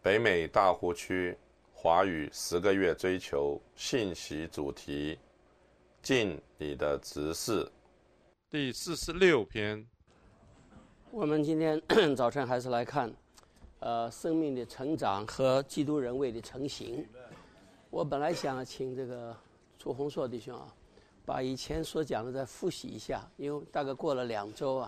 北美大湖区华语10个月追求信息主题，尽你的职事，第46篇。 我们今天早晨还是来看生命的成长和基督人位的成型。我本来想请这个朱洪硕弟兄把以前所讲的再复习一下，因为大概过了2周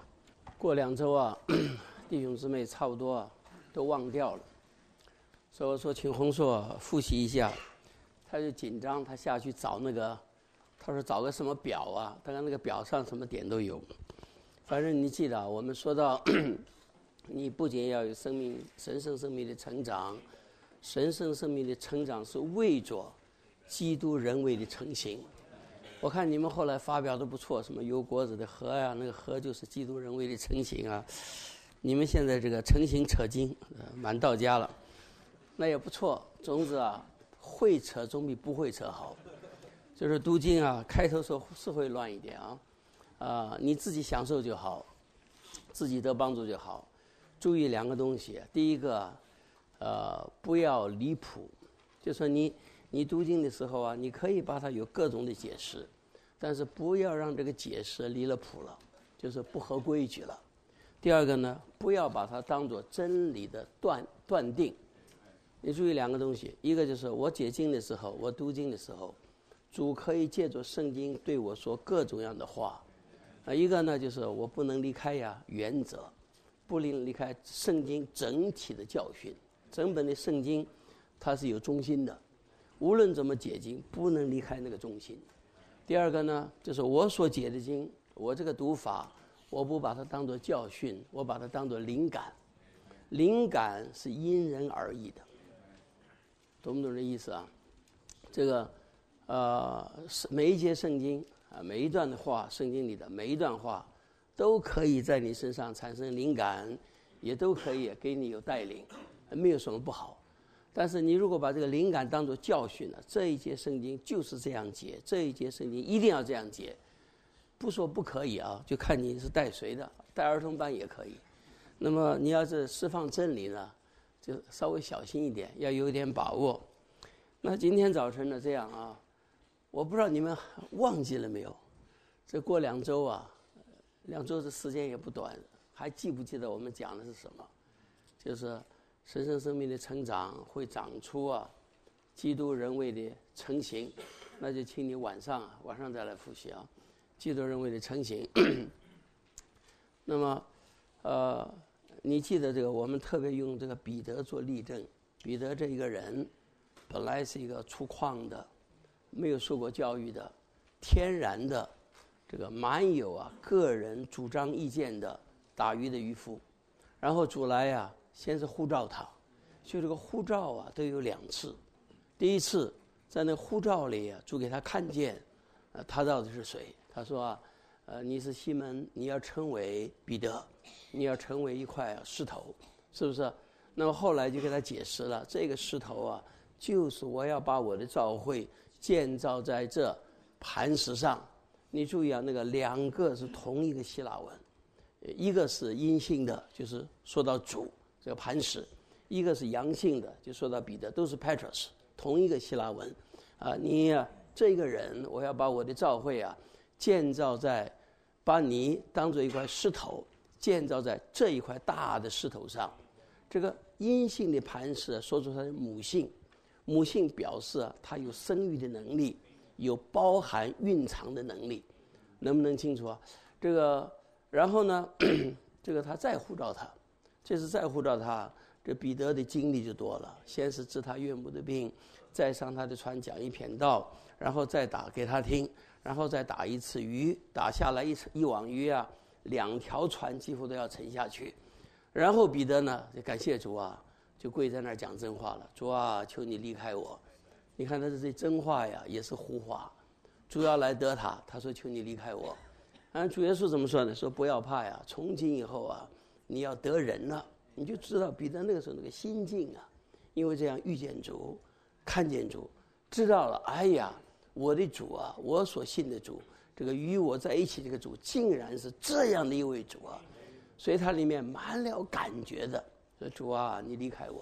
弟兄姊妹差不多都忘掉了，所以我说请洪硕复习一下。他就紧张，他下去找那个，他说找个什么表啊，他看那个表上什么点都有。反正你记得我们说到你不仅要有神圣生命的成长，神圣生命的成长是为着基督人位的成型。我看你们后来发表的不错，什么有果子的核呀，那个核就是基督人位的成型啊。你们现在这个成型扯经满到家了，那也不错。总之会扯总比不会扯好。就是读经开头时候是会乱一点你自己享受就好，自己得帮助就好。注意2个东西，第一个不要离谱，就说你读经的时候你可以把它有各种的解释，但是不要让这个解释离了谱了，就是不合规矩了。第二个呢，不要把它当作真理的断定。你注意2个东西，一个就是我解经的时候，我读经的时候，主可以借着圣经对我说各种样的话。一个呢就是我不能离开原则，不能离开圣经整体的教训。整本的圣经它是有中心的，无论怎么解经不能离开那个中心。第二个呢，就是我所解的经，我这个读法我不把它当作教训，我把它当作灵感。灵感是因人而异的，懂不懂这意思这个每一节圣经每一段的话，圣经里的每一段话都可以在你身上产生灵感，也都可以给你有带领，没有什么不好。但是你如果把这个灵感当作教训这一节圣经就是这样解，这一节圣经一定要这样解，不说不可以就看你是带谁的，带儿童班也可以。那么你要是释放真理呢，就稍微小心一点，要有一点把握。那今天早晨呢这样我不知道你们忘记了没有，这过2周2周的时间也不短，还记不记得我们讲的是什么？就是神圣生命的成长会长出基督人位的成型。那就请你晚上再来复习基督人位的成型。那么你记得这个，我们特别用这个彼得做例证。彼得这一个人本来是一个粗犷的，没有受过教育的，天然的这个蛮有个人主张意见的打鱼的渔夫。然后主来先是呼召他，就这个呼召都有2次。第一次在那呼召里主给他看见他到底是谁。他说你是西门，你要成为彼得，你要成为一块石头，是不是？那么后来就给他解释了，这个石头就是我要把我的教会建造在这磐石上。你注意那个2个是同一个希腊文，一个是阴性的，就是说到主这个磐石；一个是阳性的，就说到彼得，都是 Petros， 同一个希腊文你这个人，我要把我的教会建造在，把你当做一块石头建造在这一块大的石头上。这个阴性的磐石说出它的母性，母性表示它有生育的能力，有包含蕴藏的能力，能不能清楚这个然后呢这个他再呼召他，这次再呼召他，这彼得的经历就多了。先是治他岳母的病，再上他的船讲一篇道，然后再打给他听，然后再打一次鱼，打下来一网鱼2条船几乎都要沉下去。然后彼得呢就感谢主就跪在那儿讲真话了。主求你离开我。你看他这真话也是胡话。主要来得他说求你离开我。主耶稣怎么说呢？说不要怕从今以后你要得人了。你就知道彼得那个时候那个心境因为这样遇见主，看见主，知道了哎呀，我的主我所信的主，这个与我在一起这个主竟然是这样的一位主所以他里面满了感觉的。说主你离开我，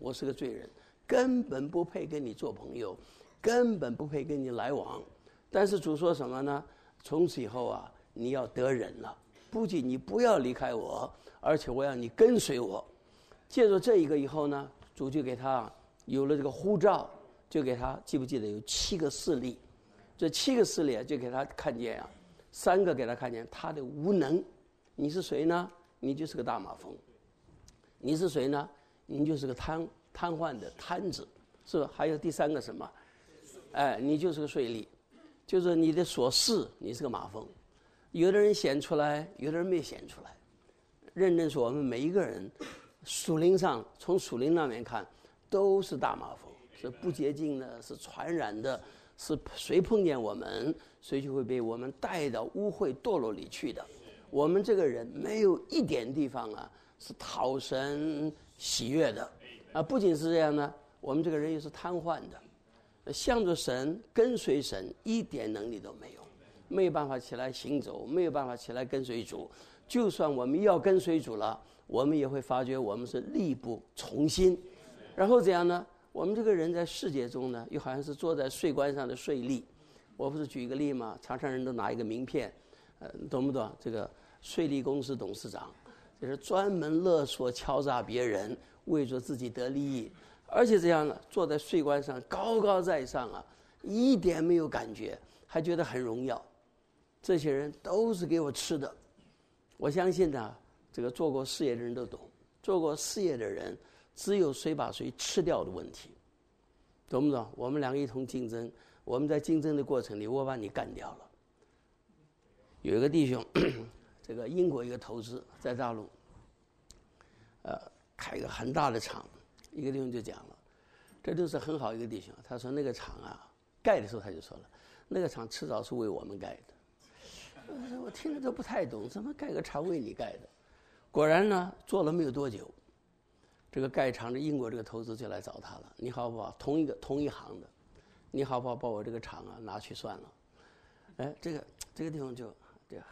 我是个罪人，根本不配跟你做朋友，根本不配跟你来往。但是主说什么呢？从此以后啊，你要得人了，不仅你不要离开我，而且我要你跟随我。借着这一个以后呢，主就给他有了这个呼召，就给他记不记得有7个势力，这7个势力就给他看见啊，3个给他看见他的无能。你是谁呢？你就是个大马蜂。你是谁呢？你就是个瘫痪的瘫子，是吧？还有第3个什么？你就是个税吏，就是你的所事，你是个马蜂。有的人显出来，有的人没显出来。认真说，我们每一个人属灵上，从属灵那面看，都是大马蜂，是不洁净的，是传染的，是谁碰见我们，谁就会被我们带到污秽堕落里去的。我们这个人没有一点地方啊是讨神喜悦的啊！不仅是这样呢，我们这个人又是瘫痪的，向着神跟随神一点能力都没有，没有办法起来行走，没有办法起来跟随主。就算我们要跟随主了，我们也会发觉我们是力不从心。然后这样呢，我们这个人在世界中呢，又好像是坐在税关上的税吏。我不是举一个例吗？常常人都拿一个名片，懂不懂？这个税吏公司董事长，就是专门勒索敲诈别人，为着自己得利益。而且这样呢，坐在税关上高高在上啊，一点没有感觉，还觉得很荣耀。这些人都是给我吃的。我相信呢，这个做过事业的人都懂，做过事业的人只有谁把谁吃掉的问题，懂不懂？我们两个一同竞争，我们在竞争的过程里，我把你干掉了。有一个弟兄，这个英国一个投资在大陆，开一个很大的厂，一个弟兄就讲了，这都是很好一个弟兄，他说那个厂啊，盖的时候他就说了，那个厂迟早是为我们盖的。我听着都不太懂，怎么盖个厂为你盖的？果然呢，做了没有多久，这个盖厂的英国这个投资就来找他了。你好不好？同一行的，你好不好把我这个厂啊拿去算了？这个地方就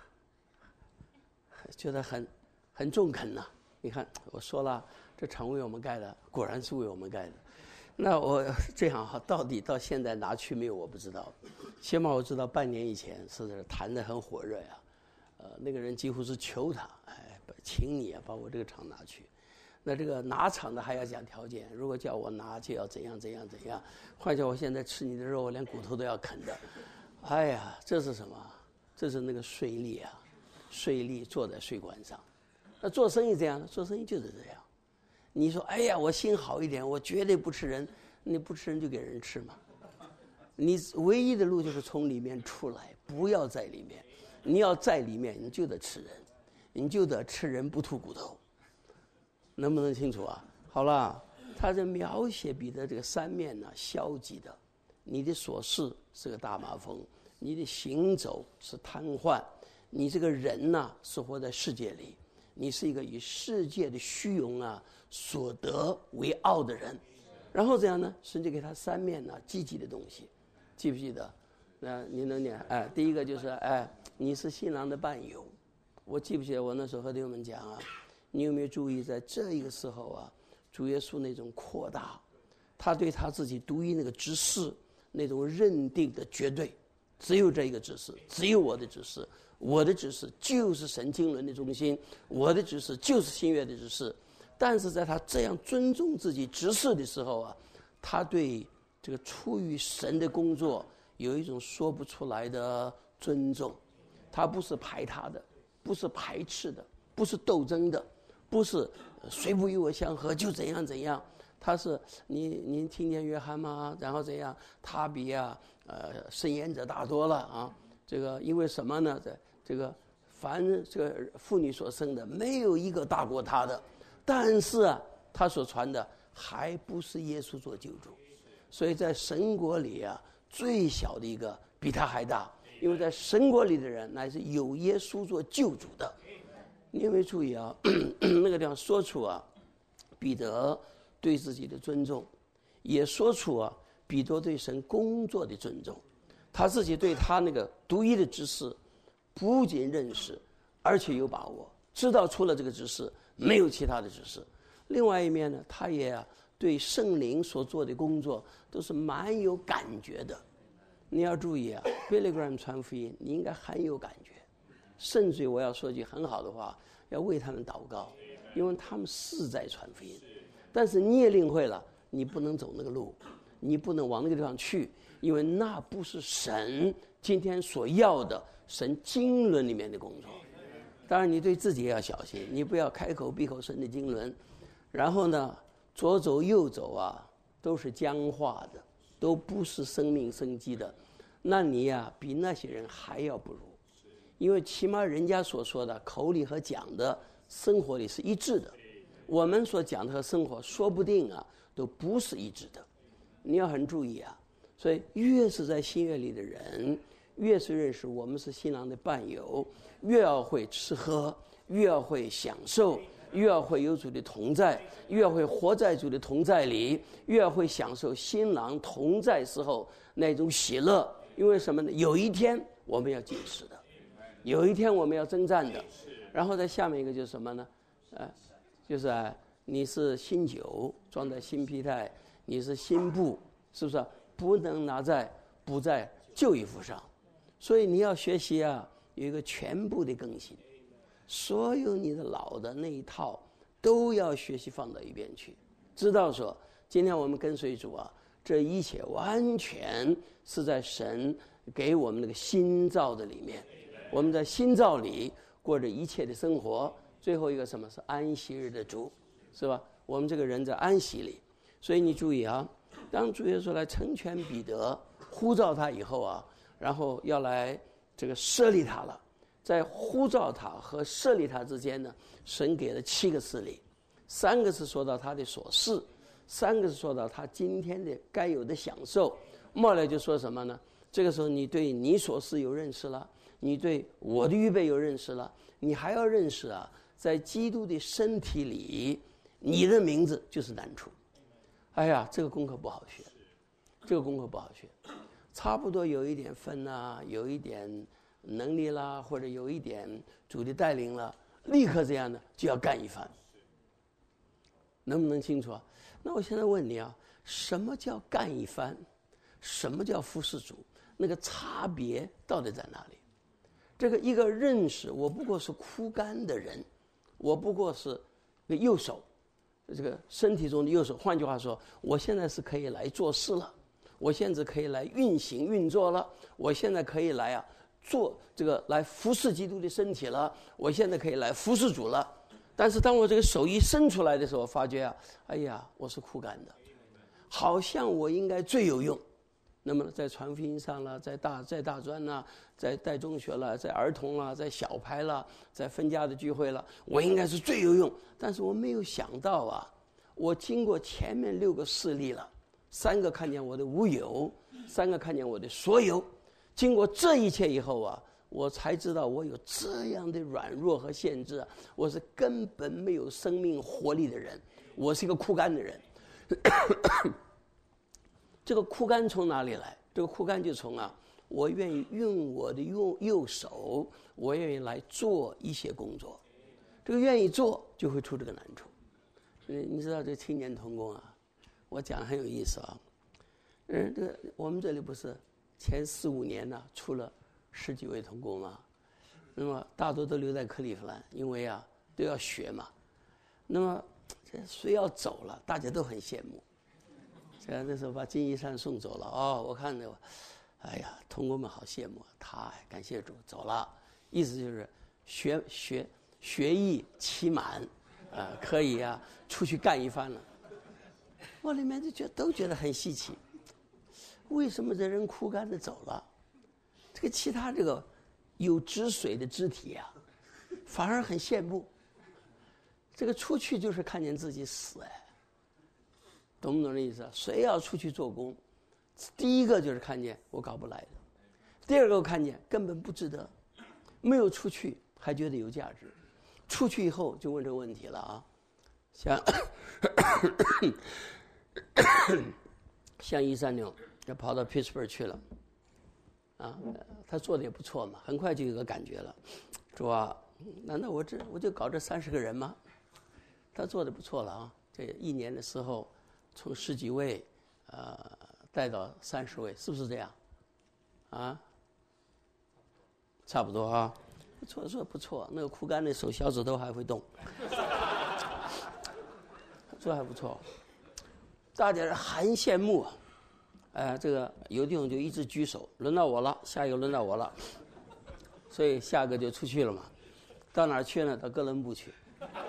觉得很中肯呐。你看我说了，这厂为我们盖的，果然是为我们盖的。那我这样哈，到底到现在拿去没有我不知道，起码我知道半年以前是谈得很火热呀，那个人几乎是求他，请你啊把我这个厂拿去。那这个拿厂的还要讲条件，如果叫我拿就要怎样怎样怎样，换叫我现在吃你的肉，我连骨头都要啃的。哎呀，这是什么？这是那个税吏啊，税吏坐在税关上。那做生意这样，做生意就是这样。你说哎呀，我心好一点，我绝对不吃人，你不吃人就给人吃嘛。你唯一的路就是从里面出来，不要在里面。你要在里面，你就得吃人，你就得吃人不吐骨头。能不能清楚啊？好了，他在描写彼得这个3面呢，消极的。你的所事是个大麻风，你的行走是瘫痪，你这个人呢是活在世界里，你是一个以世界的虚荣啊所得为傲的人。然后这样呢，神就给他3面呢积极的东西，记不记得？你能念？第一个就是你是新郎的伴游。我记不记得我那时候和弟兄们讲啊？你有没有注意，在这一个时候啊，主耶稣那种扩大，他对他自己独一那个指示那种认定的绝对，只有这一个指示，只有我的指示，我的指示就是神经论的中心，我的指示就是新约的指示。但是在他这样尊重自己指示的时候啊，他对这个出于神的工作有一种说不出来的尊重。他不是排他的，不是排斥的，不是斗争的，不是谁不与我相合就怎样怎样。他是您听见约翰吗？然后怎样？他比申言者大多了啊！这个因为什么呢？这个凡这个妇女所生的，没有一个大过他的。但是啊，他所传的还不是耶稣做救主，所以在神国里啊，最小的一个比他还大，因为在神国里的人乃是有耶稣做救主的。你有没有注意啊？那个地方说出啊，彼得对自己的尊重，也说出啊，彼得对神工作的尊重。他自己对他那个独一的知识，不仅认识，而且有把握，知道除了这个知识，没有其他的知识。另外一面呢，他也对圣灵所做的工作都是蛮有感觉的。你要注意啊 ，Billy Graham 传福音，你应该很有感觉。甚至于我要说句很好的话，要为他们祷告，因为他们是在传福音。但是你也领会了，你不能走那个路，你不能往那个地方去，因为那不是神今天所要的神经纶里面的工作。当然你对自己也要小心，你不要开口闭口神的经纶，然后呢左走右走啊，都是僵化的，都不是生命生机的，那你呀比那些人还要不如。因为起码人家所说的口里和讲的生活里是一致的，我们所讲的和生活说不定啊都不是一致的，你要很注意啊。所以越是在新约里的人，越是认识我们是新郎的伴游，越要会吃喝，越要会享受，越要会有主的同在，越要会活在主的同在里，越要会享受新郎同在时候那种喜乐。因为什么呢？有一天我们要进食的，有一天我们要征战的。然后在下面一个就是什么呢？就是你是新酒装在新皮带，你是新布，是不是不能拿在不在旧衣服上？所以你要学习啊，有一个全部的更新，所有你的老的那一套都要学习放到一边去，知道说今天我们跟随主啊，这一切完全是在神给我们那个新造的里面，我们在新造里过着一切的生活。最后一个什么是安息日的主，是吧？我们这个人在安息里。所以你注意啊，当主耶稣来成全彼得，呼召他以后啊，然后要来这个设立他了。在呼召他和设立他之间呢，神给了7个示例，3个是说到他的所事，3个是说到他今天的该有的享受。末来就说什么呢？这个时候你对你所事有认识了，你对我的预备有认识了，你还要认识啊，在基督的身体里，你的名字就是难处。哎呀，这个功课不好学，这个功课不好学。差不多有一点分啊，有一点能力啦，或者有一点主的带领了，立刻这样的就要干一番。能不能清楚啊？那我现在问你啊，什么叫干一番？什么叫服侍主？那个差别到底在哪里？这个一个认识我不过是枯干的人，我不过是个右手，这个身体中的右手。换句话说，我现在是可以来做事了，我现在可以来运行运作了，我现在可以来啊做这个来服侍基督的身体了，我现在可以来服侍主了。但是当我这个手一伸出来的时候，发觉啊，哎呀，我是枯干的，好像我应该最有用。那么在传福音上了，在大专啦，在带中学了，在儿童啦，在小派了，在分家的聚会了，我应该是最有用。但是我没有想到啊，我经过前面6个示例了，3个看见我的无有，3个看见我的所有。经过这一切以后啊，我才知道我有这样的软弱和限制，我是根本没有生命活力的人，我是一个枯干的人。这个枯干从哪里来？这个枯干就从啊，我愿意用我的右手，我愿意来做一些工作。这个愿意做就会出这个难处。你知道这青年同工啊，我讲很有意思啊。这个我们这里不是前4、5年呢出了10几位同工吗？那么大多都留在克利夫兰，因为啊都要学嘛。那么这谁要走了，大家都很羡慕。那时候把金一山送走了哦，我看着，哎呀，同工们好羡慕他，感谢主走了，意思就是学艺期满，可以啊出去干一番了。我里面都觉得很稀奇，为什么这人枯干的走了？这个其他这个有汁水的肢体啊，反而很羡慕。这个出去就是看见自己死哎。懂不懂这意思？谁要出去做工，第一个就是看见我搞不来的，第二个看见根本不值得，没有出去还觉得有价值，出去以后就问这个问题了啊，像136就跑到 Pittsburgh 去了，啊，他做的也不错嘛，很快就有个感觉了，主啊，难道我就搞这30个人吗？他做的不错了啊，这1年的时候。 从10几位带到30位，是不是这样？啊，差不多啊，不错，说不错。那个枯干的手小指头还会动，这还不错。大家很羡慕，这个有弟兄就一直举手，轮到我了，下一个轮到我了，所以下个就出去了嘛。到哪儿去呢？到哥伦布去。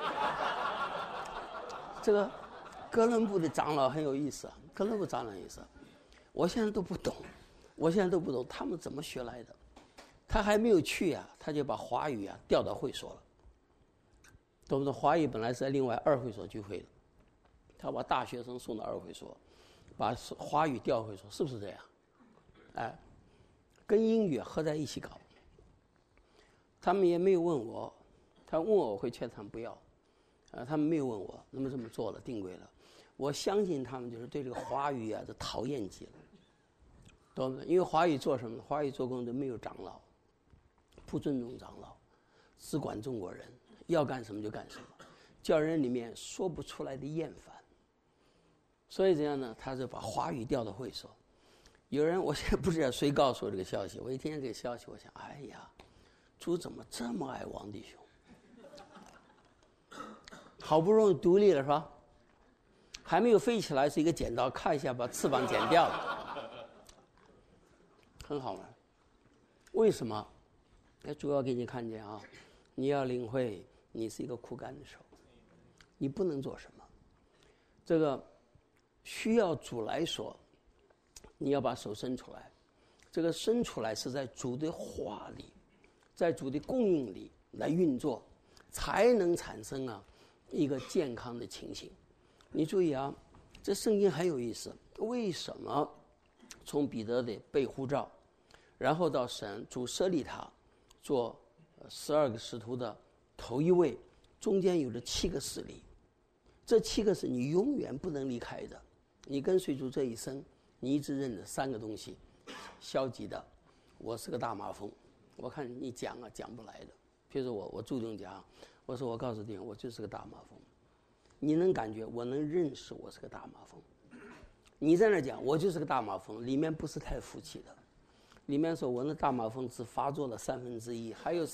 这个哥伦布的长老很有意思啊，哥伦布长老有意思，我现在都不懂，他们怎么学来的。他还没有去啊，他就把华语啊调到会所了，懂不懂？华语本来是在另外2会所聚会的，他把大学生送到2会所，把华语调会所，是不是这样？跟英语合在一起搞。他们也没有问我，他问我会劝他们不要，他们没有问我，那么这么做了，定规了。我相信他们就是对这个华语啊，就讨厌极了，懂不懂？因为华语做什么？华语做工就没有长老，不尊重长老，只管中国人，要干什么就干什么，叫人里面说不出来的厌烦。所以这样呢，他就把华语调到会所。有人，我现在不知道谁告诉我这个消息，我一听见这个消息，我想，哎呀，主怎么这么爱王弟兄？好不容易独立了是吧？还没有飞起来，是一个剪刀，咔一下把翅膀剪掉了，很好玩。为什么？主要给你看见啊，你要领会，你是一个枯干的手，你不能做什么。这个需要主来说，你要把手伸出来。这个伸出来是在主的话里，在主的供应里来运作，才能产生一个健康的情形。你注意啊，这圣经很有意思。为什么从彼得的被呼召，然后到主设立他做12个使徒的头一位，中间有着7个势力，这7个是你永远不能离开的。你跟随主这一生，你一直认得3个东西：消极的，我是个大麻风，我看你讲不来的。比如说我注定讲，我说我告诉你，我就是个大麻风。你能感觉，我能认识我是个大麻风。你在那讲我就是个大麻风，里面不是太服气的，里面说我那大麻风只发作了1/3，还有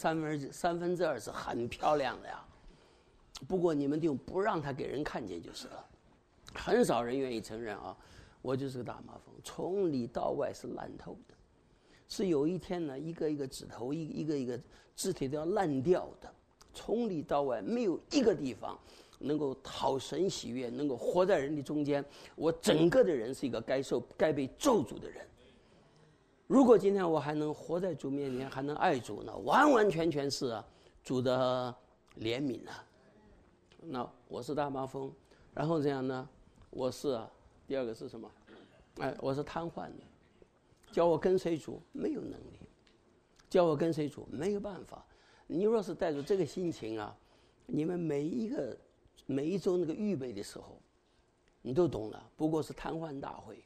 2/3是很漂亮的呀。不过你们就不让他给人看见就是了。很少人愿意承认啊，我就是个大麻风，从里到外是烂透的，是有一天呢，一个一个指头，一个肢体都要烂掉的，从里到外没有一个地方能够讨神喜悦，能够活在人的中间。我整个的人是一个该被咒诅的人。如果今天我还能活在主面前，还能爱主呢，完完全全是主的怜悯啊。那我是大麻风，然后这样呢，我是第2个是什么？我是瘫痪的，叫我跟随主没有能力，叫我跟随主没有办法。你若是带着这个心情啊，你们每一周那个预备的时候，你都懂了，不过是瘫痪大会，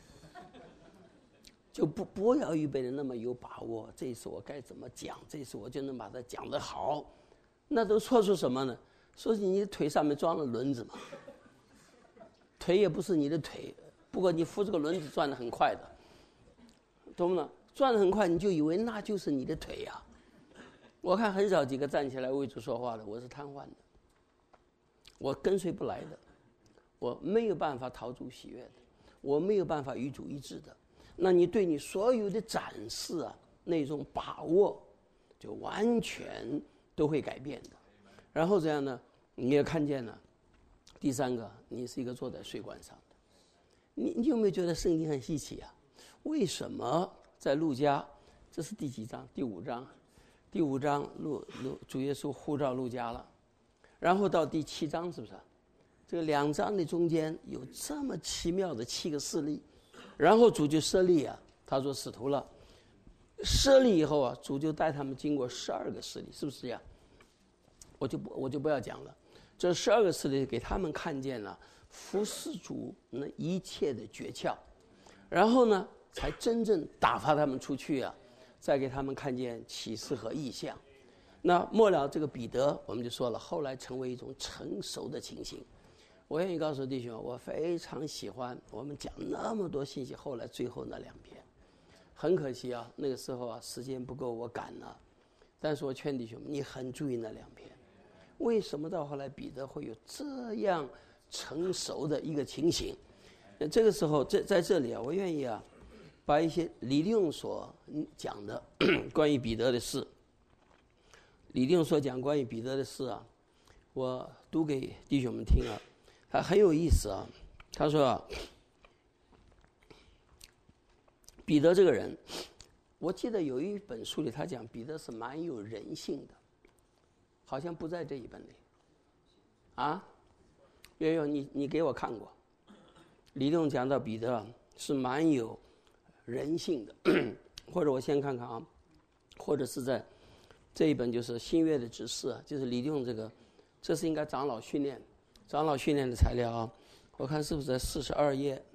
就不要预备的那么有把握。这一次我该怎么讲？这一次我就能把它讲得好，那都说出什么呢？说你的腿上面装了轮子嘛，腿也不是你的腿，不过你扶这个轮子转得很快的，懂不懂？转得很快，你就以为那就是你的腿呀。我看很少几个站起来为主说话的，我是瘫痪的，我跟随不来的，我没有办法讨主喜悦的，我没有办法与主一致的。那你对你所有的展示啊，那种把握，就完全都会改变的。然后这样呢，你也看见了。第3个，你是一个坐在税关上的。你有没有觉得圣经很稀奇啊？为什么在路加，这是第几章？第5章。第5章主耶稣呼召路加了，然后到第7章，是不是？这个2章的中间有这么奇妙的7个势力，然后主就设立啊，他做使徒了。设立以后啊，主就带他们经过12个势力，是不是这样？我就不要讲了。这12个势力给他们看见了服侍主那一切的诀窍，然后呢，才真正打发他们出去啊，再给他们看见启示和异象。那末了这个彼得，我们就说了，后来成为一种成熟的情形。 我愿意告诉弟兄，我非常喜欢我们讲那么多信息，后来最后那2篇。很可惜啊，那个时候啊时间不够，我赶了。但是我劝弟兄们，你很注意那2篇。为什么到后来彼得会有这样成熟的一个情形？这个时候在这里啊，我愿意啊，把一些李利用所讲的关于彼得的事，李利用所讲关于彼得的事啊，我读给弟兄们听啊，他很有意思啊。他说啊，彼得这个人，我记得有一本书里他讲彼得是蛮有人性的，好像不在这一本里。啊，有你给我看过。李利用讲到彼得是蛮有人性的，或者我先看看啊，或者是在这一本就是新约的指示啊，就是李利用这是应该长老训练的材料啊，我看是不是在42页。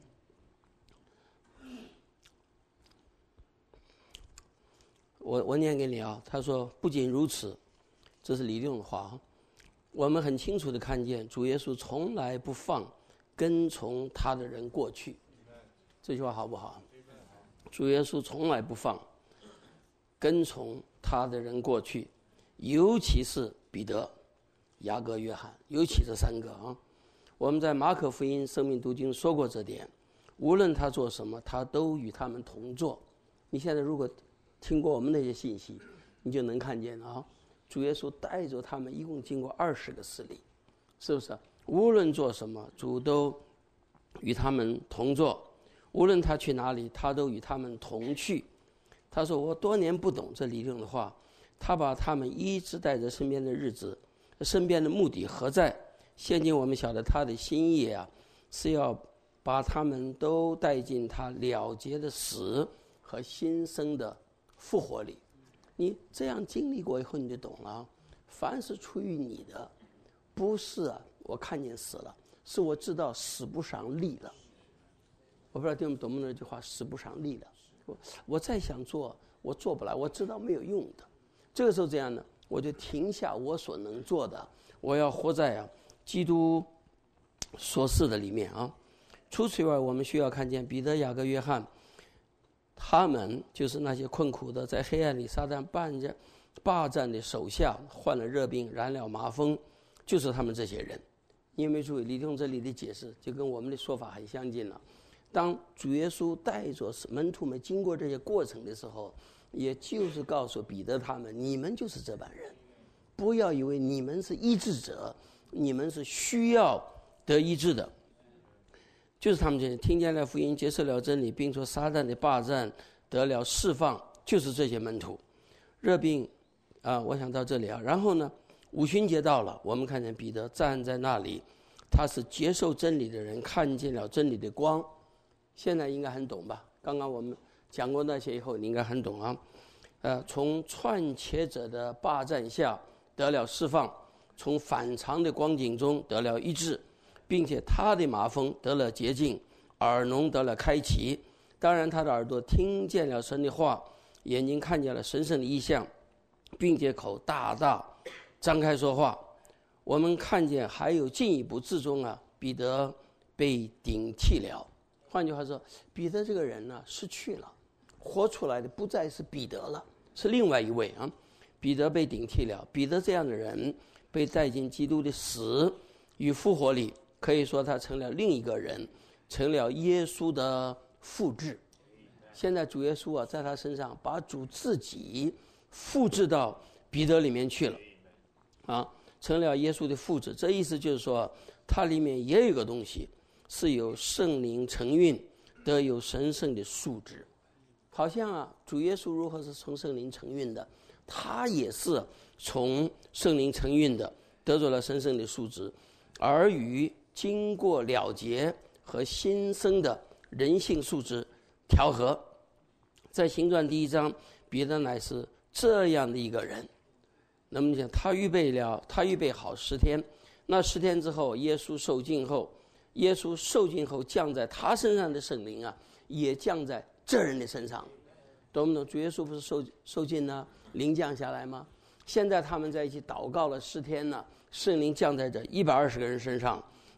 我念给你啊，他说不仅如此，这是李利用的话啊，我们很清楚地看见主耶稣从来不放跟从他的人过去，这句话好不好？主耶稣从来不放跟从他的人过去，尤其是彼得、雅各、约翰，尤其这3个啊。我们在马可福音生命读经说过这点，无论他做什么，他都与他们同做。你现在如果听过我们那些信息，你就能看见啊，主耶稣带着他们一共经过20个洗礼，是不是？无论做什么，主都与他们同做，无论他去哪里，他都与他们同去。他说我多年不懂这李利用的话，他把他们一直带着身边的日子，身边的目的何在？现今我们晓得他的心意啊，是要把他们都带进他了结的死和新生的复活里。你这样经历过以后，你就懂了。凡是出于你的，不是啊，我看见死了，是我知道使不上力了。我不知道弟兄们懂不懂这句话，使不上力了。我再想做，我做不来，我知道没有用的。这个时候这样呢，我就停下我所能做的，我要活在啊基督所示的里面啊。除此以外，我们需要看见彼得、雅各、约翰，他们就是那些困苦的，在黑暗里撒旦霸占的手下，患了热病，染了麻风，就是他们这些人。你有没有注意李利用这里的解释，就跟我们的说法很相近了。当主耶稣带着门徒们经过这些过程的时候，也就是告诉彼得他们，你们就是这般人，不要以为你们是医治者，你们是需要得医治的。就是他们这些听见了福音，接受了真理，并说撒旦的霸占得了释放，就是这些门徒。热病啊，我想到这里啊。然后呢，五旬节到了，我们看见彼得站在那里，他是接受真理的人，看见了真理的光。现在应该很懂吧？刚刚我们讲过那些以后，你应该很懂啊。从篡窃者的霸占下得了释放，从反常的光景中得了医治，并且他的麻风得了洁净，耳聋得了开启。当然他的耳朵听见了神的话，眼睛看见了神圣的异象，并且口大大张开说话。我们看见还有进一步之中啊，彼得被顶替了。换句话说，彼得这个人呢失去了，活出来的不再是彼得了，是另外一位啊。彼得被顶替了，彼得这样的人被带进基督的死与复活里，可以说他成了另一个人，成了耶稣的复制。现在主耶稣啊，在他身上把主自己复制到彼得里面去了啊，成了耶稣的复制。这意思就是说，它里面也有一个东西是有圣灵承运，得有神圣的素质。好像啊，主耶稣如何是从圣灵承运的，他也是从圣灵承运的，得着了神圣的素质，而与经过了结和新生的人性素质调和。在行传第1章，彼得乃是这样的一个人。那么讲，他预备好10天，那10天之后，耶稣受尽后降在他身上的圣灵啊，也降在这人的身上，懂不懂？主耶稣不是受尽呢，灵降下来吗？现在他们在一起祷告了10天呢，圣灵降在这120个人身上，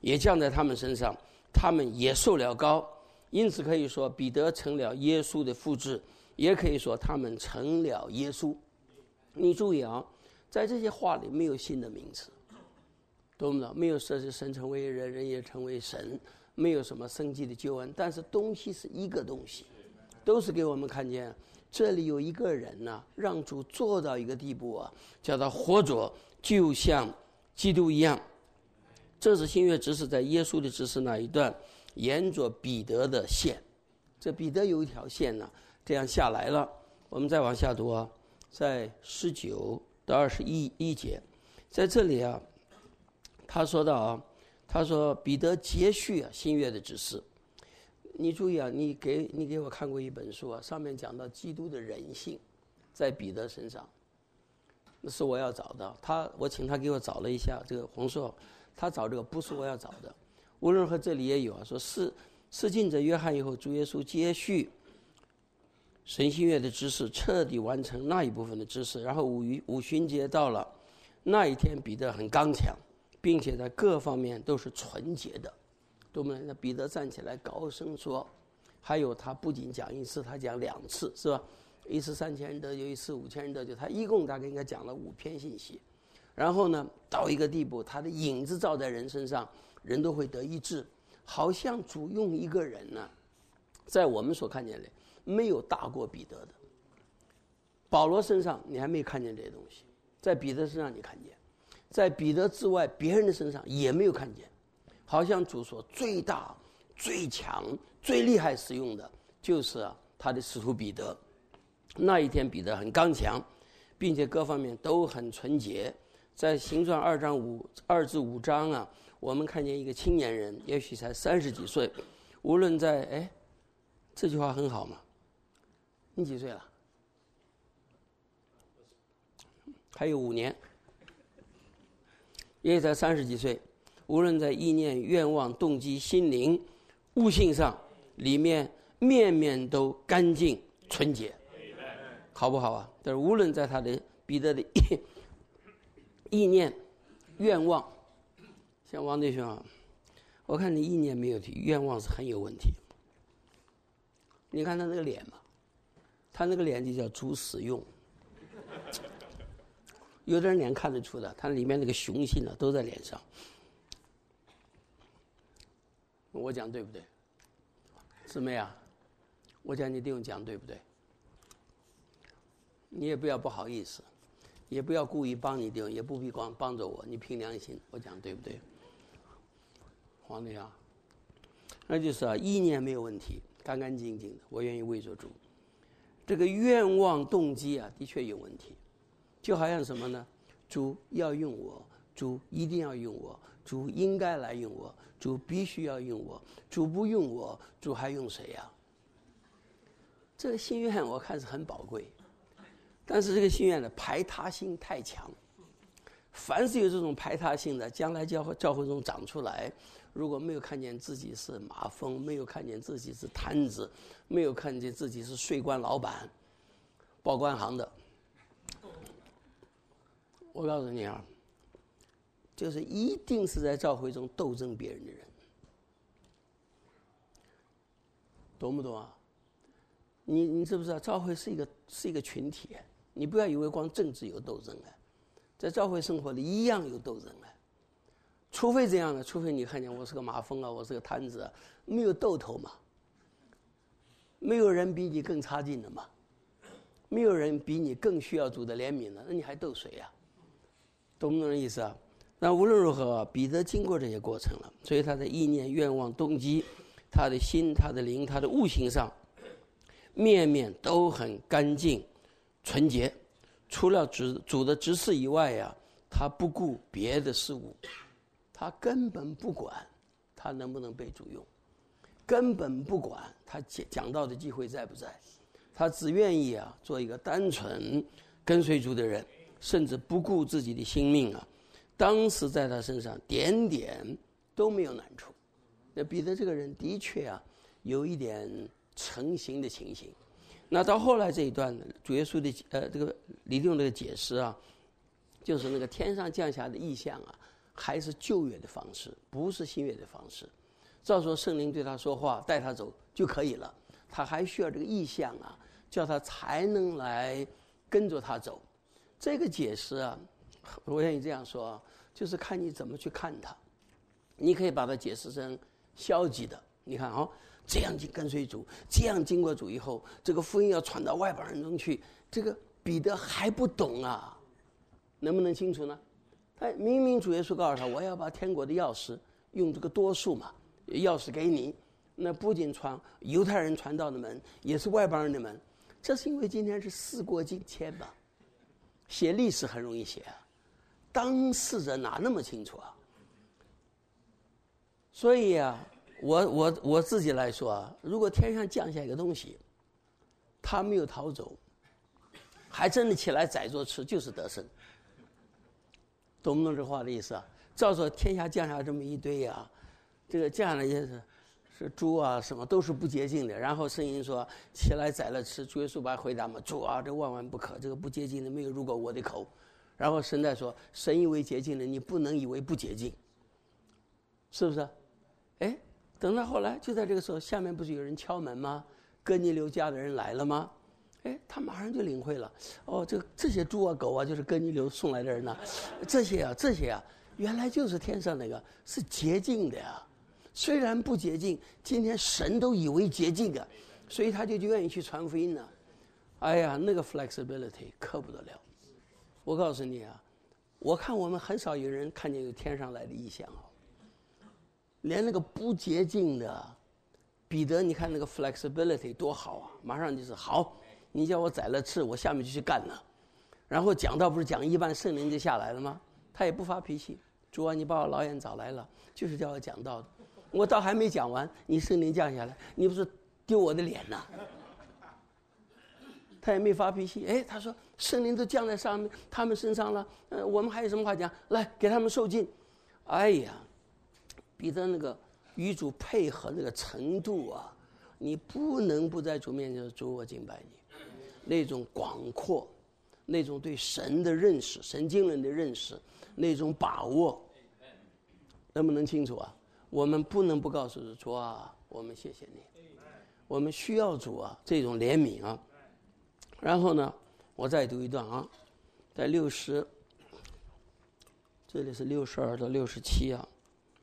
也降在他们身上，他们也受了膏。因此可以说彼得成了耶稣的复制，也可以说他们成了耶稣。你注意啊，在这些话里没有新的名词，懂不懂？没有说是神成为人，人也成为神，没有什么生机的救恩，但是东西是一个东西，都是给我们看见这里有一个人呢，让主做到一个地步啊，叫他活着就像基督一样。这是新约指示在耶稣的指示那一段，沿着彼得的线，这彼得有一条线呢，这样下来了。我们再往下读啊，在19到21节，在这里啊，他说到啊，他说彼得接续新约的指示。你注意啊，你给我看过一本书啊，上面讲到基督的人性，在彼得身上，那是我要找的。我请他给我找了一下这个洪硕，他找这个不是我要找的。无论和这里也有啊，说是进者约翰以后，主耶稣接续神新约的知识，彻底完成那一部分的知识。然后五旬节到了，那一天彼得很刚强，并且在各方面都是纯洁的。对不对？那彼得站起来高声说，还有他不仅讲一次，他讲2次，是吧？一次3000人得救，一次5000人得救，他一共大概应该讲了5篇信息。然后呢，到一个地步，他的影子照在人身上，人都会得医治。好像主用一个人呢，在我们所看见的没有大过彼得的。保罗身上你还没看见这些东西，在彼得身上你看见，在彼得之外别人的身上也没有看见。好像主所最大、最强、最厉害使用的，就是他的使徒彼得。那一天彼得很刚强，并且各方面都很纯洁。在行传2至5章啊，我们看见一个青年人，也许才30几岁，无论在这句话很好嘛。你几岁了？还有5年，也才30几岁。无论在意念、愿望、动机、心灵、悟性上，里面面面都干净纯洁，好不好啊？但是无论在他的彼得的意念、愿望，像王弟兄啊，我看你意念没有题，愿望是很有问题。你看他那个脸嘛，他那个脸就叫主使用。有的人脸看得出的，他里面那个雄性呢都在脸上。我讲对不对？姊妹啊，我讲你弟兄讲对不对？你也不要不好意思，也不要故意帮你弟兄，也不必光帮着我，你凭良心，我讲对不对？黄弟兄，那就是意念没有问题，干干净净的，我愿意为着主。这个愿望动机啊，的确有问题，就好像什么呢？主要用我，主一定要用我，主应该来用我，主必须要用我，主不用我，主还用谁呀？这个心愿我看是很宝贵，但是这个心愿的排他性太强。凡是有这种排他性的，将来教会中长出来，如果没有看见自己是马蜂，没有看见自己是摊子，没有看见自己是税关老板、报关行的，我告诉你啊，就是一定是在教会中斗争别人的人，懂不懂啊？你知不知道教会是一个群体？你不要以为光政治有斗争在教会生活里一样有斗争除非这样的，除非你看见我是个马蜂我是个摊子没有斗头嘛，没有人比你更差劲的嘛，没有人比你更需要主的怜悯了，那你还斗谁呀？懂不懂这意思啊？那无论如何，彼得经过这些过程了，所以他的意念、愿望、动机，他的心、他的灵、他的悟性上，面面都很干净、纯洁。除了主的指示以外呀，他不顾别的事物，他根本不管他能不能被主用，根本不管他讲道的机会在不在，他只愿意做一个单纯跟随主的人，甚至不顾自己的性命当时在他身上点点都没有难处。那彼得这个人的确有一点成形的情形。那到后来这一段主耶稣的这个李弟兄的解释就是那个天上降下的异象还是旧约的方式，不是新约的方式。照说圣灵对他说话，带他走就可以了，他还需要这个意象啊，叫他才能来跟着他走。这个解释啊，我愿意这样说，就是看你怎么去看它。你可以把它解释成消极的，你看这样跟随主，这样经过主以后，这个福音要传到外邦人中去，这个彼得还不懂啊，能不能清楚呢？他明明主耶稣告诉他，我要把天国的钥匙用这个多数嘛，钥匙给你，那不仅传犹太人传道的门，也是外邦人的门。这是因为今天是事过境迁吧，写历史很容易写啊，当事者哪那么清楚啊？所以啊，我自己来说啊，如果天上降下一个东西，他没有逃走，还真的起来宰着吃，就是得胜。懂不懂这话的意思啊？照说天下降下这么一堆啊，这个降下来也是猪啊，什么都是不洁净的。然后圣经说起来宰了吃，主耶稣白回答嘛，主啊，这万万不可，这个不洁净的没有入过我的口。然后神在说，神以为洁净的，你不能以为不洁净，是不是？哎，等到后来，就在这个时候，下面不是有人敲门吗？哥尼流家的人来了吗？哎，他马上就领会了。这些猪啊狗啊，就是哥尼流送来的人呐、这些啊，原来就是天上那个是洁净的呀。虽然不洁净，今天神都以为洁净啊，所以他就愿意去传福音呢。哎呀，那个 flexibility 可不得了。我告诉你啊，我看我们很少有人看见有天上来的异象啊。连那个不洁净的彼得，你看那个 flexibility 多好啊！马上就是好，你叫我宰了吃，我下面就去干了。然后讲道不是讲一半，圣灵就下来了吗？他也不发脾气。主啊，你把我老远找来了，就是叫我讲道的。我倒还没讲完，你圣灵降下来，你不是丢我的脸呐？他也没发脾气。哎，他说圣灵都降在上面他们身上了，我们还有什么话讲？来给他们受尽。哎呀！彼得那个与主配合那个程度啊，你不能不在主面前说主，我敬拜你。那种广阔，那种对神的认识，神经人的认识，那种把握，能不能清楚啊？我们不能不告诉主啊，我们谢谢你，我们需要主啊这种怜悯啊。然后呢，我再读一段啊，在60，这里是62到67啊。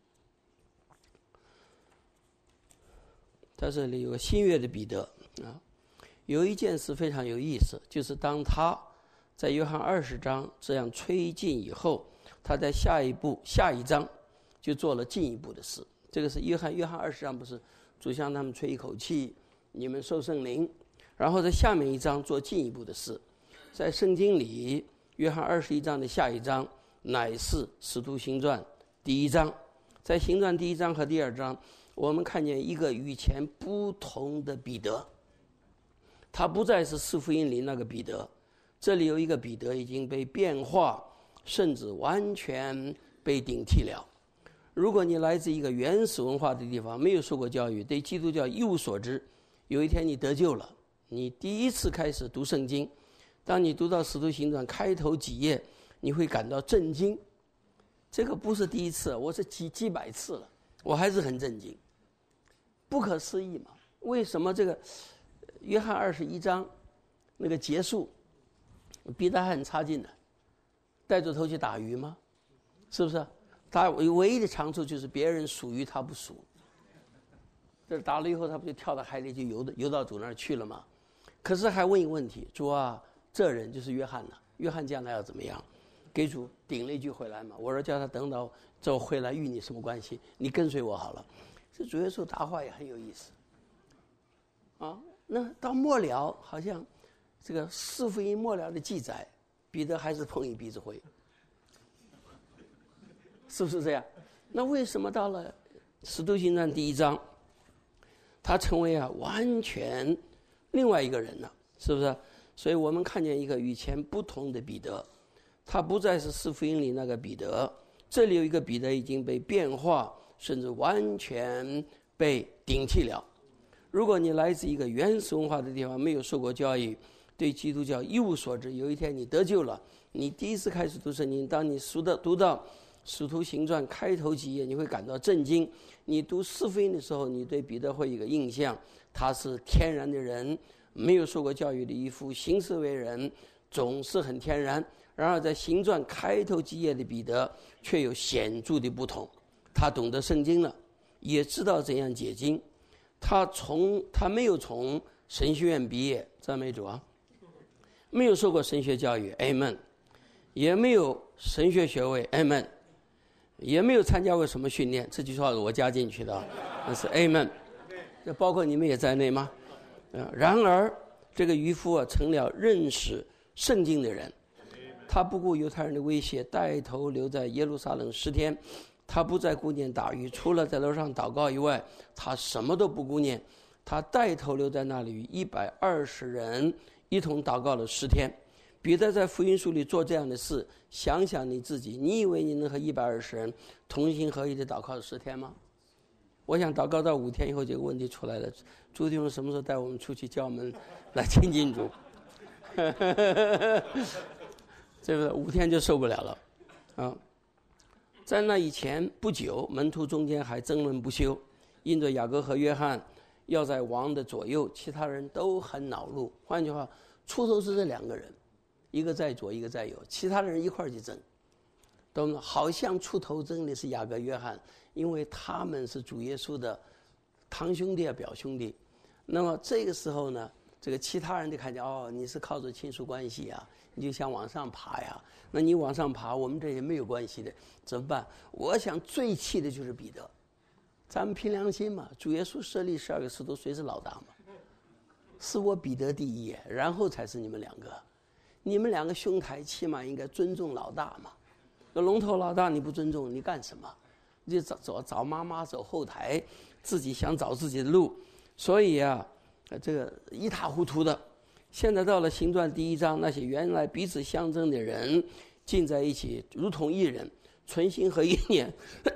在这里有个新约的彼得啊，有一件事非常有意思，就是当他在约翰20章这样吹进以后，他在下一章就做了进一步的事。这个是约翰20章不是主向他们吹一口气，你们受圣灵，然后在下面一章做进一步的事。在圣经里，约翰21章的下一章乃是使徒行传第1章，在行传第1章和第2章。我们看见一个与前不同的彼得，他不再是四福音里那个彼得，这里有一个彼得已经被变化，甚至完全被顶替了。如果你来自一个原始文化的地方，没有受过教育，对基督教一无所知，有一天你得救了，你第一次开始读圣经，当你读到使徒行传开头几页，你会感到震惊。这个不是第一次，我是几百次了，我还是很震惊。不可思议嘛？为什么这个约翰21章那个结束，彼得还很差劲的，带着头去打鱼吗？是不是？他唯一的长处就是别人属于他不属。这打了以后，他不就跳到海里就游到主那儿去了吗？可是还问一个问题，主啊，这人就是约翰呐，约翰将来要怎么样？给主顶了一句回来嘛。我说叫他等到这回来与你什么关系？你跟随我好了。这主耶稣答话也很有意思啊。那到末了，好像这个四福音末了的记载，彼得还是碰一鼻子灰，是不是这样？那为什么到了使徒行传第1章，他成为完全另外一个人了，是不是？所以我们看见一个与前不同的彼得，他不再是四福音里那个彼得，这里有一个彼得已经被变化，甚至完全被顶替了。如果你来自一个原始文化的地方，没有受过教育，对基督教一无所知，有一天你得救了，你第一次开始读圣经，当你读到使徒行传开头几页你会感到震惊。你读四福音的时候，你对彼得会有一个印象，他是天然的人，没有受过教育的渔夫，行事为人总是很天然。然而在行传开头几页的彼得却有显著的不同，他懂得圣经了，也知道怎样解经。他没有从神学院毕业，赞美主啊，没有受过神学教育 Amen， 也没有神学学位 Amen， 也没有参加过什么训练，这句话是我加进去的，那是 Amen， 这包括你们也在内吗？然而这个渔夫成了认识圣经的人，他不顾犹太人的威胁，带头留在耶路撒冷10天。他不再顾念打鱼，除了在楼上祷告以外，他什么都不顾念。他带头留在那里，与120人一同祷告了10天。彼得在福音书里做这样的事，想想你自己，你以为你能和120人同心合意的祷告10天吗？我想祷告到5天以后，这个问题出来了：朱弟兄什么时候带我们出去，叫我们来亲近主？这个5天就受不了了啊！在那以前不久，门徒中间还争论不休，因着雅各和约翰要在王的左右，其他人都很恼怒。换句话，出头是这2个人，一个在左，一个在右，其他的人一块儿去争，懂吗？好像出头争的是雅各、约翰，因为他们是主耶稣的堂兄弟啊、表兄弟。那么这个时候呢，这个其他人就看见你是靠着亲属关系啊，你就想往上爬呀。那你往上爬，我们这些没有关系的怎么办？我想最气的就是彼得。咱们凭良心嘛，主耶稣设立12个使徒，谁是老大嘛？是我彼得第一，然后才是你们2个。你们2个兄台起码应该尊重老大嘛。那龙头老大你不尊重，你干什么？你就找妈妈走后台，自己想找自己的路。所以啊，这个一塌糊涂的。现在到了行传第1章，那些原来彼此相争的人进在一起，如同一人，存心和意念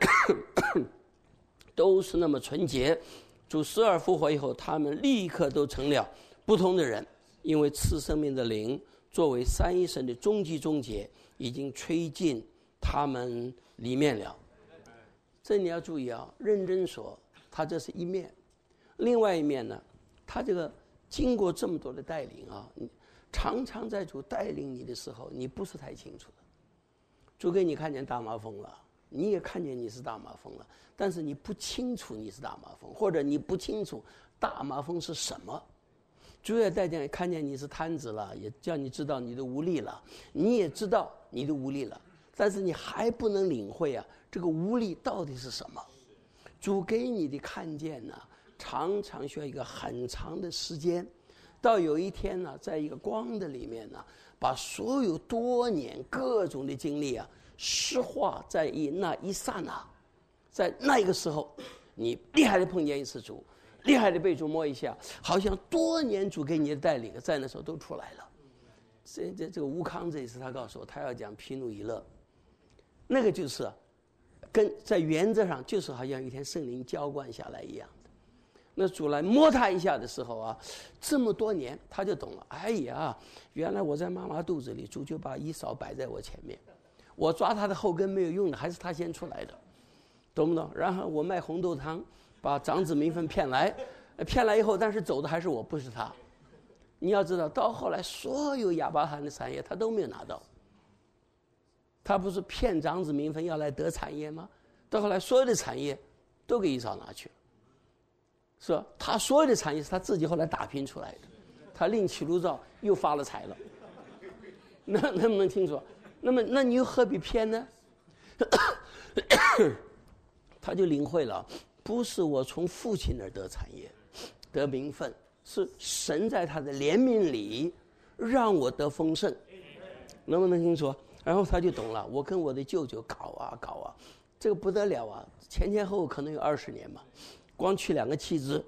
都是那么纯洁。主死而复活以后，他们立刻都成了不同的人，因为赐生命的灵作为三一神的终极终结，已经吹进他们里面了。这你要注意啊，认真说，他这是一面。另外一面呢，他这个经过这么多的带领啊，常常在主带领你的时候，你不是太清楚的。主给你看见大麻风了，你也看见你是大麻风了，但是你不清楚你是大麻风，或者你不清楚大麻风是什么。主也带见看见你是瘫子了，也叫你知道你的无力了，你也知道你的无力了，但是你还不能领会啊，这个无力到底是什么。主给你的看见呢，常常需要一个很长的时间，到有一天呢，在一个光的里面呢，把所有多年各种的经历啊，实化在那一刹那，在那一个时候，你厉害的碰见一次主，厉害的被主摸一下，好像多年主给你的带领在那时候都出来了。这个吴康这一次他告诉我，他要讲毗努伊勒，那个就是跟在原则上就是好像有一天圣灵浇灌下来一样的。那主来摸他一下的时候啊，这么多年他就懂了。哎呀，原来我在妈妈肚子里，主就把以扫摆在我前面，我抓他的后跟没有用的，还是他先出来的，懂不懂？然后我卖红豆汤，把长子名分骗来以后，但是走的还是我，不是他。你要知道，到后来所有亚伯拉罕的产业他都没有拿到。他不是骗长子名分要来得产业吗？到后来所有的产业都给以扫拿去了，是吧？他所有的产业是他自己后来打拼出来的，他另起炉灶又发了财了。那能不能清楚？那你又何必骗呢？他就领会了，不是我从父亲那儿得产业得名分，是神在他的怜悯里让我得丰盛。能不能清楚？然后他就懂了，我跟我的舅舅搞啊，这个不得了啊，前后可能有20年嘛，光娶2个妻子